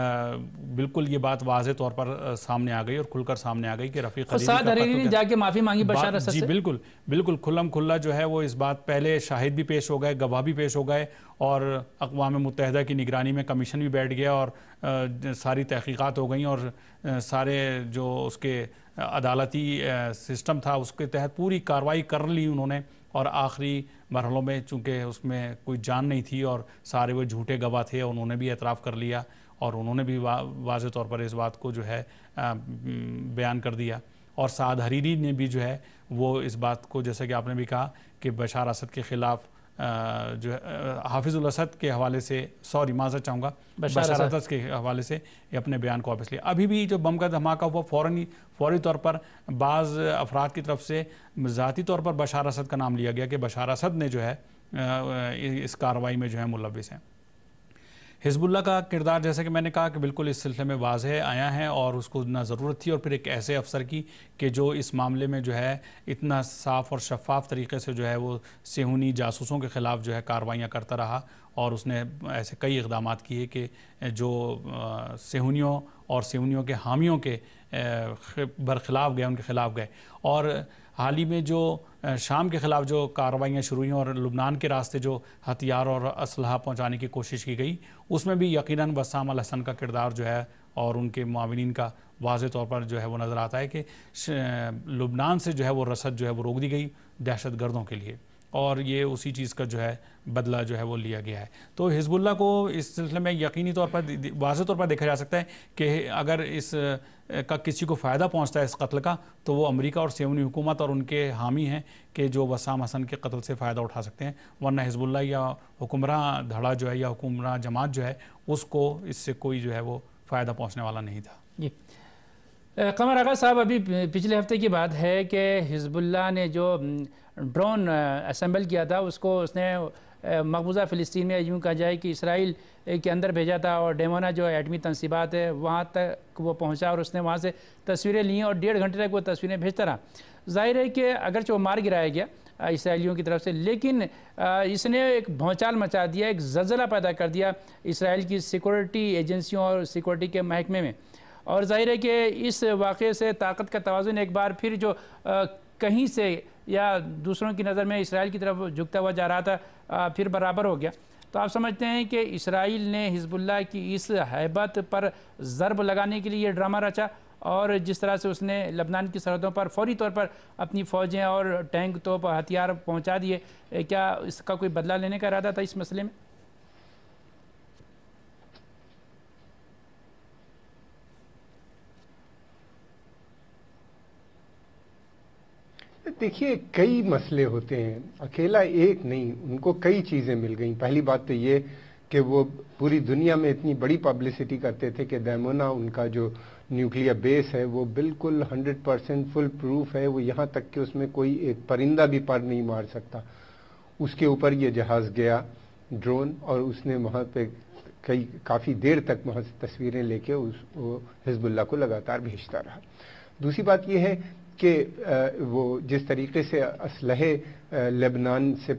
بالکل یہ بات واضح طور پر سامنے آ گئی اور کھل کر سامنے آ گئی کہ رفیق حریری نے جا کے معافی مانگی بشار اسد سے۔ جی بالکل بالکل کھلم کھلا جو ہے وہ اس بات، پہلے شاہد بھی پیش ہو گئے، گواہ بھی پیش ہو گئے، اور اقوام متحدہ کی نگرانی میں کمیشن بھی بیٹھ گیا اور ساری تحقیقات ہو گئیں، اور سارے جو اس کے عدالتی سسٹم تھا اس کے تحت پوری کارروائی کر لی انہوں نے، اور آخری مرحلوں میں چونکہ اس میں کوئی جان نہیں تھی اور سارے وہ جھوٹے گواہ تھے، انہوں نے بھی اعتراف کر لیا اور انہوں نے بھی واضح طور پر اس بات کو جو ہے بیان کر دیا، اور سعد حریری نے بھی جو ہے وہ اس بات کو، جیسا کہ آپ نے بھی کہا کہ بشار اسد کے خلاف جو ہے حافظ الاسد کے حوالے سے، سوری معذرت چاہوں گا، بشار اسد کے حوالے سے اپنے بیان کو واپس لیا۔ ابھی بھی جو بم کا دھماکہ ہوا فوراً فوری طور پر بعض افراد کی طرف سے ذاتی طور پر بشار اسد کا نام لیا گیا کہ بشار اسد نے جو ہے اس کارروائی میں جو ہے ملوث ہیں۔ حزب اللہ کا کردار جیسا کہ میں نے کہا کہ بالکل اس سلسلے میں واضح آیا ہے، اور اس کو نہ ضرورت تھی، اور پھر ایک ایسے افسر کی کہ جو اس معاملے میں جو ہے اتنا صاف اور شفاف طریقے سے جو ہے وہ صہیونی جاسوسوں کے خلاف جو ہے کاروائیاں کرتا رہا، اور اس نے ایسے کئی اقدامات کیے کہ جو صہیونیوں اور صہیونیوں کے حامیوں کے برخلاف گئے، ان کے خلاف گئے۔ اور حال ہی میں جو شام کے خلاف جو کارروائیاں شروع ہوئیں اور لبنان کے راستے جو ہتھیار اور اسلحہ پہنچانے کی کوشش کی گئی، اس میں بھی یقیناً بسام الحسن کا کردار جو ہے اور ان کے معاونین کا واضح طور پر جو ہے وہ نظر آتا ہے کہ لبنان سے جو ہے وہ رسد جو ہے وہ روک دی گئی دہشت گردوں کے لیے، اور یہ اسی چیز کا جو ہے بدلہ جو ہے وہ لیا گیا ہے۔ تو حزب اللہ کو اس سلسلے میں یقینی طور پر واضح طور پر دیکھا جا سکتا ہے کہ اگر اس کا کسی کو فائدہ پہنچتا ہے اس قتل کا، تو وہ امریکہ اور صہیونی حکومت اور ان کے حامی ہیں کہ جو بسام حسن کے قتل سے فائدہ اٹھا سکتے ہیں، ورنہ حزب اللہ یا حکمراں دھڑا جو ہے یا حکمراں جماعت جو ہے اس کو اس سے کوئی جو ہے وہ فائدہ پہنچنے والا نہیں تھا۔ جی قمر آغا صاحب، ابھی پچھلے ہفتے کی بات ہے کہ حزب اللہ نے جو ڈرون اسمبل کیا تھا اس کو اس نے مقبوضہ فلسطین میں یوں کہا جائے کہ اسرائیل کے اندر بھیجا تھا، اور ڈیمونا جو ایٹمی تنصیبات ہے وہاں تک وہ پہنچا اور اس نے وہاں سے تصویریں لیں اور ڈیڑھ گھنٹے تک وہ تصویریں بھیجتا رہا۔ ظاہر ہے کہ اگرچہ وہ مار گرایا گیا اسرائیلیوں کی طرف سے، لیکن اس نے ایک بھونچال مچا دیا، ایک زلزلہ پیدا کر دیا اسرائیل کی سیکورٹی ایجنسیوں اور سیکورٹی کے محکمے میں، اور ظاہر ہے کہ اس واقعے سے طاقت کا توازن ایک بار پھر جو کہیں سے یا دوسروں کی نظر میں اسرائیل کی طرف جھکتا ہوا جا رہا تھا پھر برابر ہو گیا۔ تو آپ سمجھتے ہیں کہ اسرائیل نے حزب اللہ کی اس ہیبت پر ضرب لگانے کے لیے یہ ڈرامہ رچا، اور جس طرح سے اس نے لبنان کی سرحدوں پر فوری طور پر اپنی فوجیں اور ٹینک توپ ہتھیار پہنچا دیے، کیا اس کا کوئی بدلہ لینے کا ارادہ تھا اس مسئلے میں؟ دیکھیے، کئی مسئلے ہوتے ہیں، اکیلا ایک نہیں، ان کو کئی چیزیں مل گئیں۔ پہلی بات تو یہ کہ وہ پوری دنیا میں اتنی بڑی پبلسٹی کرتے تھے کہ دیمونا ان کا جو نیوکلیئر بیس ہے وہ بالکل ہنڈریڈ پرسینٹ فل پروف ہے، وہ یہاں تک کہ اس میں کوئی ایک پرندہ بھی پر نہیں مار سکتا. اس کے اوپر یہ جہاز گیا ڈرون، اور اس نے وہاں پہ کئی کافی دیر تک وہاں سے تصویریں لے کے اس وہ حزب اللہ کو لگاتار بھیجتا رہا. دوسری بات یہ ہے کہ وہ جس طریقے سے اسلحے لبنان سے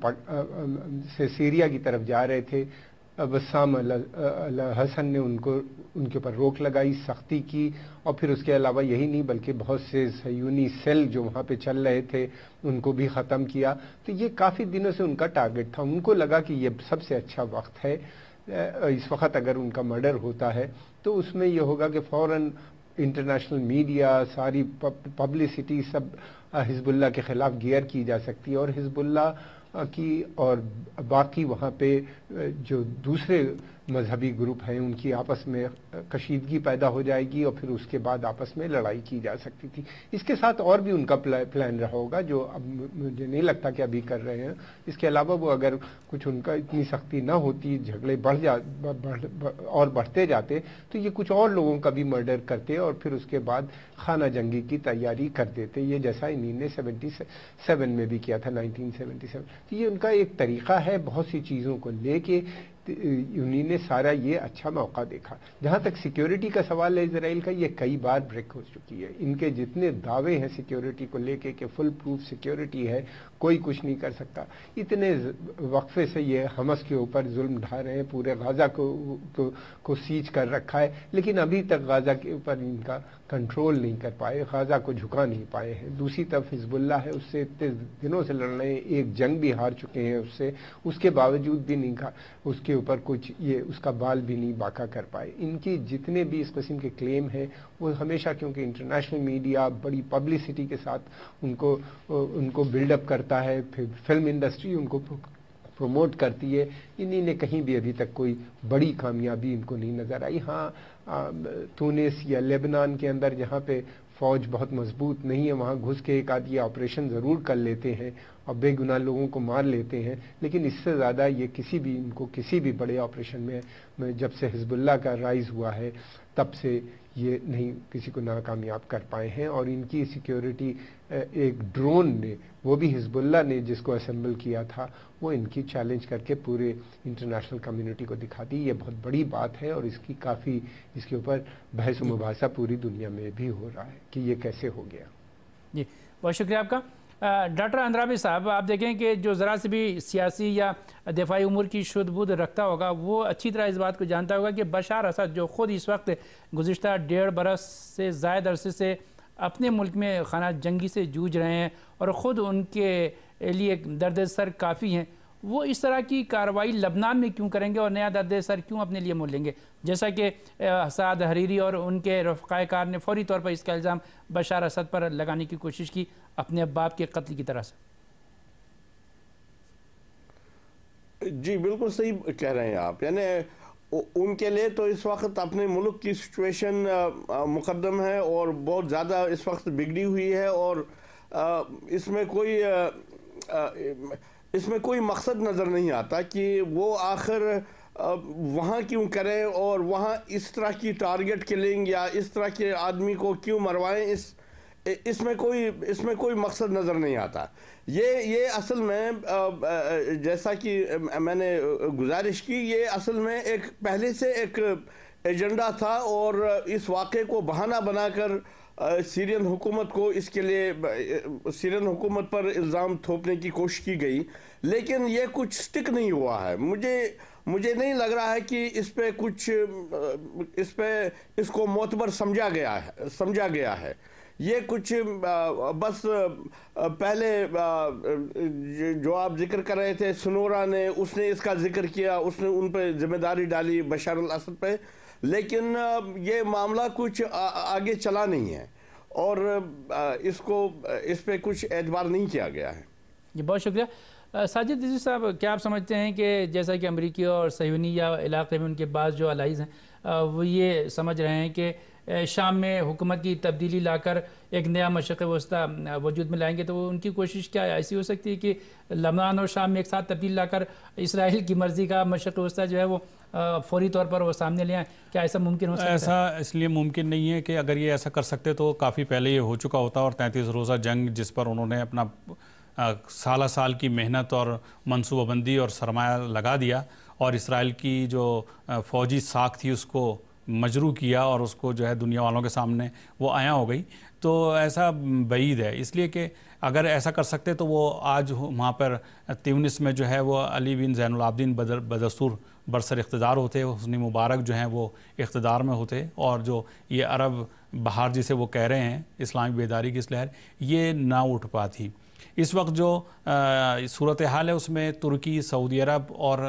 سے سیریا کی طرف جا رہے تھے، بسام الحسن نے ان کو ان کے اوپر روک لگائی، سختی کی، اور پھر اس کے علاوہ یہی نہیں بلکہ بہت سے صہیونی سیل جو وہاں پہ چل رہے تھے ان کو بھی ختم کیا. تو یہ کافی دنوں سے ان کا ٹارگٹ تھا. ان کو لگا کہ یہ سب سے اچھا وقت ہے اس وقت. اگر ان کا مرڈر ہوتا ہے تو اس میں یہ ہوگا کہ فوراً انٹرنیشنل میڈیا، ساری پبلسٹی سب حزب اللہ کے خلاف گیئر کی جا سکتی ہے، اور حزب اللہ کی اور باقی وہاں پہ جو دوسرے مذہبی گروپ ہیں ان کی آپس میں کشیدگی پیدا ہو جائے گی، اور پھر اس کے بعد آپس میں لڑائی کی جا سکتی تھی. اس کے ساتھ اور بھی ان کا پلان رہا ہوگا جو اب مجھے نہیں لگتا کہ ابھی کر رہے ہیں. اس کے علاوہ وہ اگر کچھ ان کا اتنی سختی نہ ہوتی، جھگڑے بڑھ جا بڑھ اور بڑھتے جاتے، تو یہ کچھ اور لوگوں کا بھی مرڈر کرتے اور پھر اس کے بعد خانہ جنگی کی تیاری کر دیتے، یہ جیسا انہوں نے سیونٹی سیون میں بھی کیا تھا، نائنٹین سیونٹی سیون. تو یہ ان کا ایک طریقہ ہے بہت سی چیزوں کو لے کے. انہوں نے سارا یہ اچھا موقع دیکھا. جہاں تک سیکیورٹی کا سوال ہے اسرائیل کا، یہ کئی بار بریک ہو چکی ہے. ان کے جتنے دعوے ہیں سیکیورٹی کو لے کے کہ فل پروف سیکیورٹی ہے، کوئی کچھ نہیں کر سکتا، اتنے وقفے سے یہ حماس کے اوپر ظلم ڈھا رہے ہیں، پورے غزہ کو کو, کو سیج کر رکھا ہے، لیکن ابھی تک غزہ کے اوپر ان کا کنٹرول نہیں کر پائے، غزہ کو جھکا نہیں پائے ہیں. دوسری طرف حزب اللہ ہے، اس سے اتنے دنوں سے لڑ رہے ہیں، ایک جنگ بھی ہار چکے ہیں اس سے، اس کے باوجود بھی نہیں کھا اس کے اوپر کچھ یہ اس کا بال بھی نہیں باقا کر پائے. ان کی جتنے بھی اس قسم کے کلیم ہیں وہ ہمیشہ، کیونکہ انٹرنیشنل میڈیا بڑی پبلسٹی کے ساتھ ان کو ان کو بلڈ اپ کرتا ہے، پھر فلم انڈسٹری ان کو پروموٹ کرتی ہے، انہی نے کہیں بھی ابھی تک کوئی بڑی کامیابی ان کو نہیں نظر آئی. ہاں تونس یا لیبنان کے اندر جہاں پہ فوج بہت مضبوط نہیں ہے، وہاں گھس کے ایک آدھی آپریشن ضرور کر لیتے ہیں اور بے گناہ لوگوں کو مار لیتے ہیں، لیکن اس سے زیادہ یہ کسی بھی ان کو کسی بھی بڑے آپریشن میں جب سے حزب اللہ کا رائز ہوا ہے تب سے یہ نہیں کسی کو ناکامیاب کر پائے ہیں. اور ان کی سیکیورٹی ایک ڈرون نے، وہ بھی حزب اللہ نے جس کو اسمبل کیا تھا، وہ ان کی چیلنج کر کے پورے انٹرنیشنل کمیونٹی کو دکھا دی. یہ بہت بڑی بات ہے اور اس کی کافی اس کے اوپر بحث و مباحثہ پوری دنیا میں بھی ہو رہا ہے کہ یہ کیسے ہو گیا. جی بہت شکریہ آپ کا. ڈاکٹر اندرابی صاحب، آپ دیکھیں کہ جو ذرا سے بھی سیاسی یا دفاعی امور کی شد بود رکھتا ہوگا وہ اچھی طرح اس بات کو جانتا ہوگا کہ بشار اسد جو خود اس وقت گزشتہ ڈیڑھ برس سے زائد عرصے سے اپنے ملک میں خانہ جنگی سے جوجھ رہے ہیں اور خود ان کے لیے درد سر کافی ہیں، وہ اس طرح کی کارروائی لبنان میں کیوں کریں گے اور نیا درد سر کیوں اپنے لیے مول لیں گے، جیسا کہ سعد حریری اور ان کے رفقائے کار نے فوری طور پر اس کا الزام بشار اسد پر لگانے کی کوشش کی اپنے باپ کے قتل کی طرح سے؟ جی بالکل صحیح کہہ رہے ہیں آپ. یعنی ان کے لیے تو اس وقت اپنے ملک کی سچویشن مقدم ہے اور بہت زیادہ اس وقت بگڑی ہوئی ہے، اور اس میں کوئی اس میں کوئی مقصد نظر نہیں آتا کہ وہ آخر وہاں کیوں کریں اور وہاں اس طرح کی ٹارگٹ کلنگ یا اس طرح کے آدمی کو کیوں مروائیں. اس اس میں کوئی اس میں کوئی مقصد نظر نہیں آتا. یہ یہ اصل میں جیسا کہ میں نے گزارش کی، یہ اصل میں ایک پہلے سے ایک ایجنڈا تھا اور اس واقعے کو بہانہ بنا کر سیرین حکومت کو اس کے لیے سیرین حکومت پر الزام تھوپنے کی کوشش کی گئی، لیکن یہ کچھ سٹک نہیں ہوا ہے. مجھے مجھے نہیں لگ رہا ہے کہ اس پہ کچھ اس پہ اس کو معتبر سمجھا گیا ہے سمجھا گیا ہے. یہ کچھ بس پہلے جو آپ ذکر کر رہے تھے سنورا نے، اس نے اس کا ذکر کیا، اس نے ان پہ ذمہ داری ڈالی بشار الاسد پہ، لیکن یہ معاملہ کچھ آگے چلا نہیں ہے اور اس کو اس پہ کچھ اعتبار نہیں کیا گیا ہے. جی بہت شکریہ. ساجد عزیز صاحب، کیا آپ سمجھتے ہیں کہ جیسا کہ امریکی اور صہیونیہ علاقے میں ان کے بعض جو الائز ہیں وہ یہ سمجھ رہے ہیں کہ شام میں حکومت کی تبدیلی لا کر ایک نیا مشرق وسطیٰ وجود میں لائیں گے، تو وہ ان کی کوشش کیا ایسی ہو سکتی ہے کہ لبنان اور شام میں ایک ساتھ تبدیل لا کر اسرائیل کی مرضی کا مشرق وسطیٰ جو ہے وہ فوری طور پر وہ سامنے لے آئیں؟ کیا ایسا ممکن ہو سکتا ہے؟ ایسا اس لیے ممکن نہیں ہے کہ اگر یہ ایسا کر سکتے تو کافی پہلے یہ ہو چکا ہوتا، اور تینتیس روزہ جنگ جس پر انہوں نے اپنا سالہ سال کی محنت اور منصوبہ بندی اور سرمایہ لگا دیا، اور اسرائیل کی جو فوجی ساکھ تھی اس کو مجروح کیا اور اس کو جو ہے دنیا والوں کے سامنے وہ عیاں ہو گئی، تو ایسا بعید ہے۔ اس لیے کہ اگر ایسا کر سکتے تو وہ آج وہاں پر تیونس میں جو ہے وہ علی بن زین العابدین بدستور برسر اقتدار ہوتے، حسنی مبارک جو ہیں وہ اقتدار میں ہوتے، اور جو یہ عرب بہار جسے وہ کہہ رہے ہیں اسلامی بیداری کی اس لہر، یہ نہ اٹھ پاتی۔ اس وقت جو صورتحال ہے اس میں ترکی، سعودی عرب اور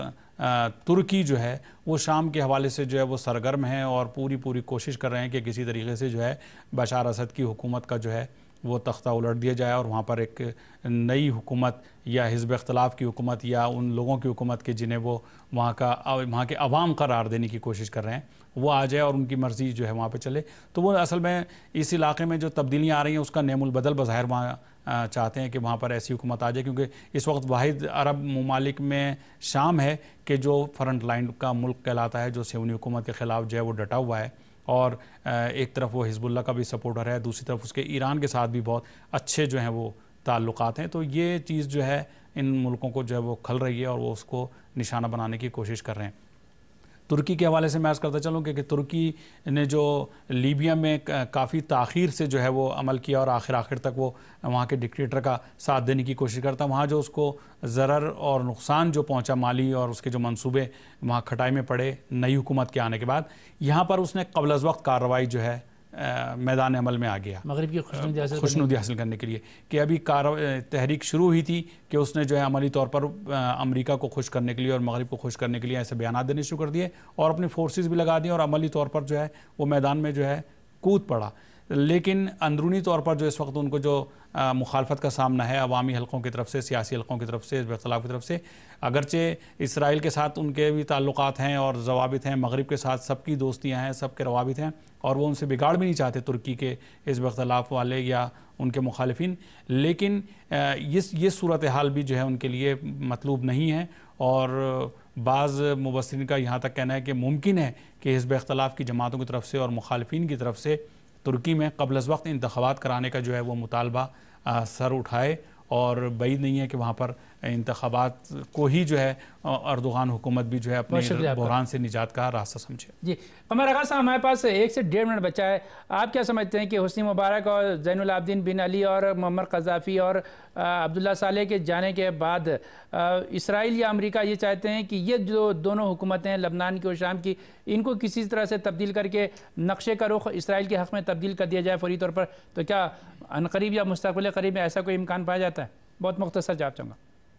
ترکی جو ہے وہ شام کے حوالے سے جو ہے وہ سرگرم ہیں اور پوری پوری کوشش کر رہے ہیں کہ کسی طریقے سے جو ہے بشار اسد کی حکومت کا جو ہے وہ تختہ الٹ دیا جائے، اور وہاں پر ایک نئی حکومت یا حزب اختلاف کی حکومت یا ان لوگوں کی حکومت کے جنہیں وہ وہاں کا وہاں کے عوام قرار دینے کی کوشش کر رہے ہیں وہ آ جائے اور ان کی مرضی جو ہے وہاں پہ چلے۔ تو وہ اصل میں اس علاقے میں جو تبدیلیاں آ رہی ہیں اس کا نعم البدل بظاہر وہاں چاہتے ہیں کہ وہاں پر ایسی حکومت آ جائے، کیونکہ اس وقت واحد عرب ممالک میں شام ہے کہ جو فرنٹ لائن کا ملک کہلاتا ہے، جو صہیونی حکومت کے خلاف جو ہے وہ ڈٹا ہوا ہے، اور ایک طرف وہ حزب اللہ کا بھی سپورٹر ہے، دوسری طرف اس کے ایران کے ساتھ بھی بہت اچھے جو ہیں وہ تعلقات ہیں۔ تو یہ چیز جو ہے ان ملکوں کو جو ہے وہ کھل رہی ہے اور وہ اس کو نشانہ بنانے کی کوشش کر رہے ہیں۔ ترکی کے حوالے سے میں عرض کرتا چلوں کہ ترکی نے جو لیبیا میں کافی تاخیر سے جو ہے وہ عمل کیا اور آخر آخر تک وہ وہاں کے ڈکٹیٹر کا ساتھ دینے کی کوشش کرتا، وہاں جو اس کو ضرر اور نقصان جو پہنچا مالی اور اس کے جو منصوبے وہاں کھٹائی میں پڑے نئی حکومت کے آنے کے بعد، یہاں پر اس نے قبل از وقت کارروائی جو ہے میدان عمل میں آ گیا مغرب کی خوشنودی حاصل کرنے کے لیے، کہ ابھی تحریک شروع ہوئی تھی کہ اس نے جو ہے عملی طور پر امریکہ کو خوش کرنے کے لیے اور مغرب کو خوش کرنے کے لیے ایسے بیانات دینے شروع کر دیے اور اپنی فورسز بھی لگا دی اور عملی طور پر جو ہے وہ میدان میں جو ہے کود پڑا۔ لیکن اندرونی طور پر جو اس وقت ان کو جو مخالفت کا سامنا ہے عوامی حلقوں کی طرف سے، سیاسی حلقوں کی طرف سے، حزب اختلاف کی طرف سے، اگرچہ اسرائیل کے ساتھ ان کے بھی تعلقات ہیں اور ضوابط ہیں، مغرب کے ساتھ سب کی دوستیاں ہیں، سب کے روابط ہیں اور وہ ان سے بگاڑ بھی نہیں چاہتے ترکی کے حزب اختلاف والے یا ان کے مخالفین، لیکن یہ صورتحال بھی جو ہے ان کے لیے مطلوب نہیں ہے، اور بعض مبصرین کا یہاں تک کہنا ہے کہ ممکن ہے کہ حزب اختلاف کی جماعتوں کی طرف سے اور مخالفین کی طرف سے ترکی میں قبل از وقت انتخابات کرانے کا جو ہے وہ مطالبہ سر اٹھائے، اور بعید نہیں ہے کہ وہاں پر انتخابات کو ہی جو ہے اردوغان حکومت بھی جو ہے اپنے بحران سے نجات کا راستہ سمجھے۔ جی قمر آغا صاحب، ہمارے پاس ایک سے ڈیڑھ منٹ بچا ہے، آپ کیا سمجھتے ہیں کہ حسنی مبارک اور زین العابدین بن علی اور معمر قذافی اور عبداللہ صالح کے جانے کے بعد اسرائیل یا امریکہ یہ چاہتے ہیں کہ یہ جو دونوں حکومتیں لبنان کی اور شام کی، ان کو کسی طرح سے تبدیل کر کے نقشے کا رخ اسرائیل کے حق میں تبدیل کر دیا جائے فوری طور پر، تو کیا عنقریب یا مستقبل قریب میں ایسا کوئی امکان پایا جاتا ہے؟ بہت مختصر جواب چاہوں گا۔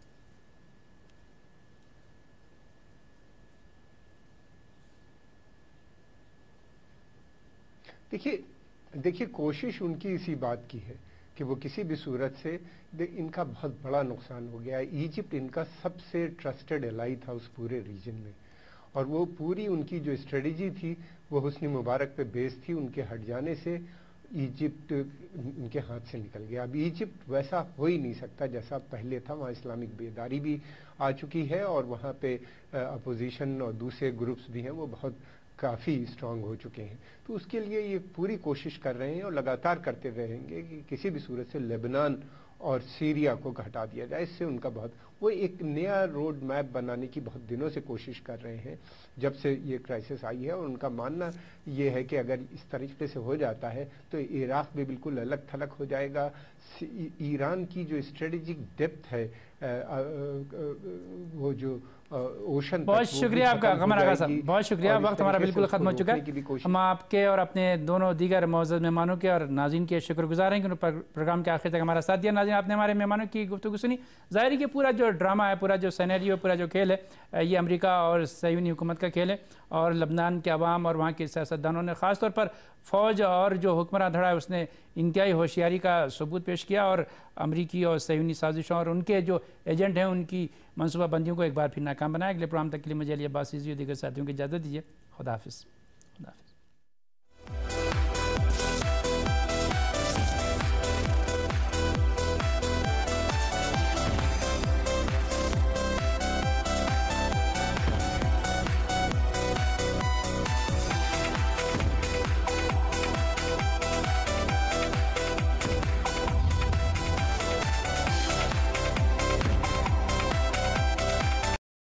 دیکھیے دیکھیے کوشش ان کی اسی بات کی ہے کہ وہ کسی بھی صورت سے، ان کا بہت بڑا نقصان ہو گیا ہے۔ ایجپٹ ان کا سب سے ٹرسٹڈ الائی تھا اس پورے ریجن میں، اور وہ پوری ان کی جو اسٹریٹجی تھی وہ حسنی مبارک پہ بیس تھی، ان کے ہٹ جانے سے ایجپٹ ان کے ہاتھ سے نکل گیا۔ اب ایجپٹ ویسا ہو ہی نہیں سکتا جیسا پہلے تھا، وہاں اسلامک بیداری بھی آ چکی ہے اور وہاں پہ اپوزیشن اور دوسرے گروپس بھی ہیں وہ بہت کافی اسٹرانگ ہو چکے ہیں، تو اس کے لیے یہ پوری کوشش کر رہے ہیں اور لگاتار کرتے رہیں گے کہ کسی بھی صورت سے لیبنان اور سیریا کو ہٹا دیا جائے۔ اس سے ان کا بہت وہ ایک نیا روڈ میپ بنانے کی بہت دنوں سے کوشش کر رہے ہیں جب سے یہ کرائسس آئی ہے، اور ان کا ماننا یہ ہے کہ اگر اس طریقے سے ہو جاتا ہے تو عراق بھی بالکل الگ تھلگ ہو جائے گا۔ ایران کی جو اسٹریٹجک ڈیپتھ ہے وہ جو اوشن، بہت شکریہ آپ کا قمر آغا صاحب، بہت شکریہ، وقت ہمارا بالکل ختم ہو چکا ہے۔ ہم آپ کے اور اپنے دونوں دیگر معزز مہمانوں کے اور ناظرین کے شکر گزار ہیں کہ انہوں نے پروگرام کے آخر تک ہمارا ساتھ دیا۔ ناظرین، آپ نے ہمارے مہمانوں کی گفتگو سنی، ظاہر ہے کہ پورا جو ڈرامہ ہے، پورا جو سینیریو، پورا جو کھیل ہے، یہ امریکہ اور صہیونی حکومت کا کھیل ہے، اور لبنان کے عوام اور وہاں کے سیاستدانوں نے خاص طور پر فوج اور جو حکمراں دھڑا ہے اس نے انتہائی ہوشیاری کا ثبوت پیش کیا، اور امریکی اور صہیونی سازشوں اور ان کے جو ایجنٹ ہیں ان کی منصوبہ بندیوں کو ایک بار پھر ناکام بنایا۔ اگلے پروگرام تک کے لیے مجھے علی عباس عزیزی اور دیگر ساتھیوں کی اجازت دیجیے۔ خدا حافظ۔ خدا حافظ.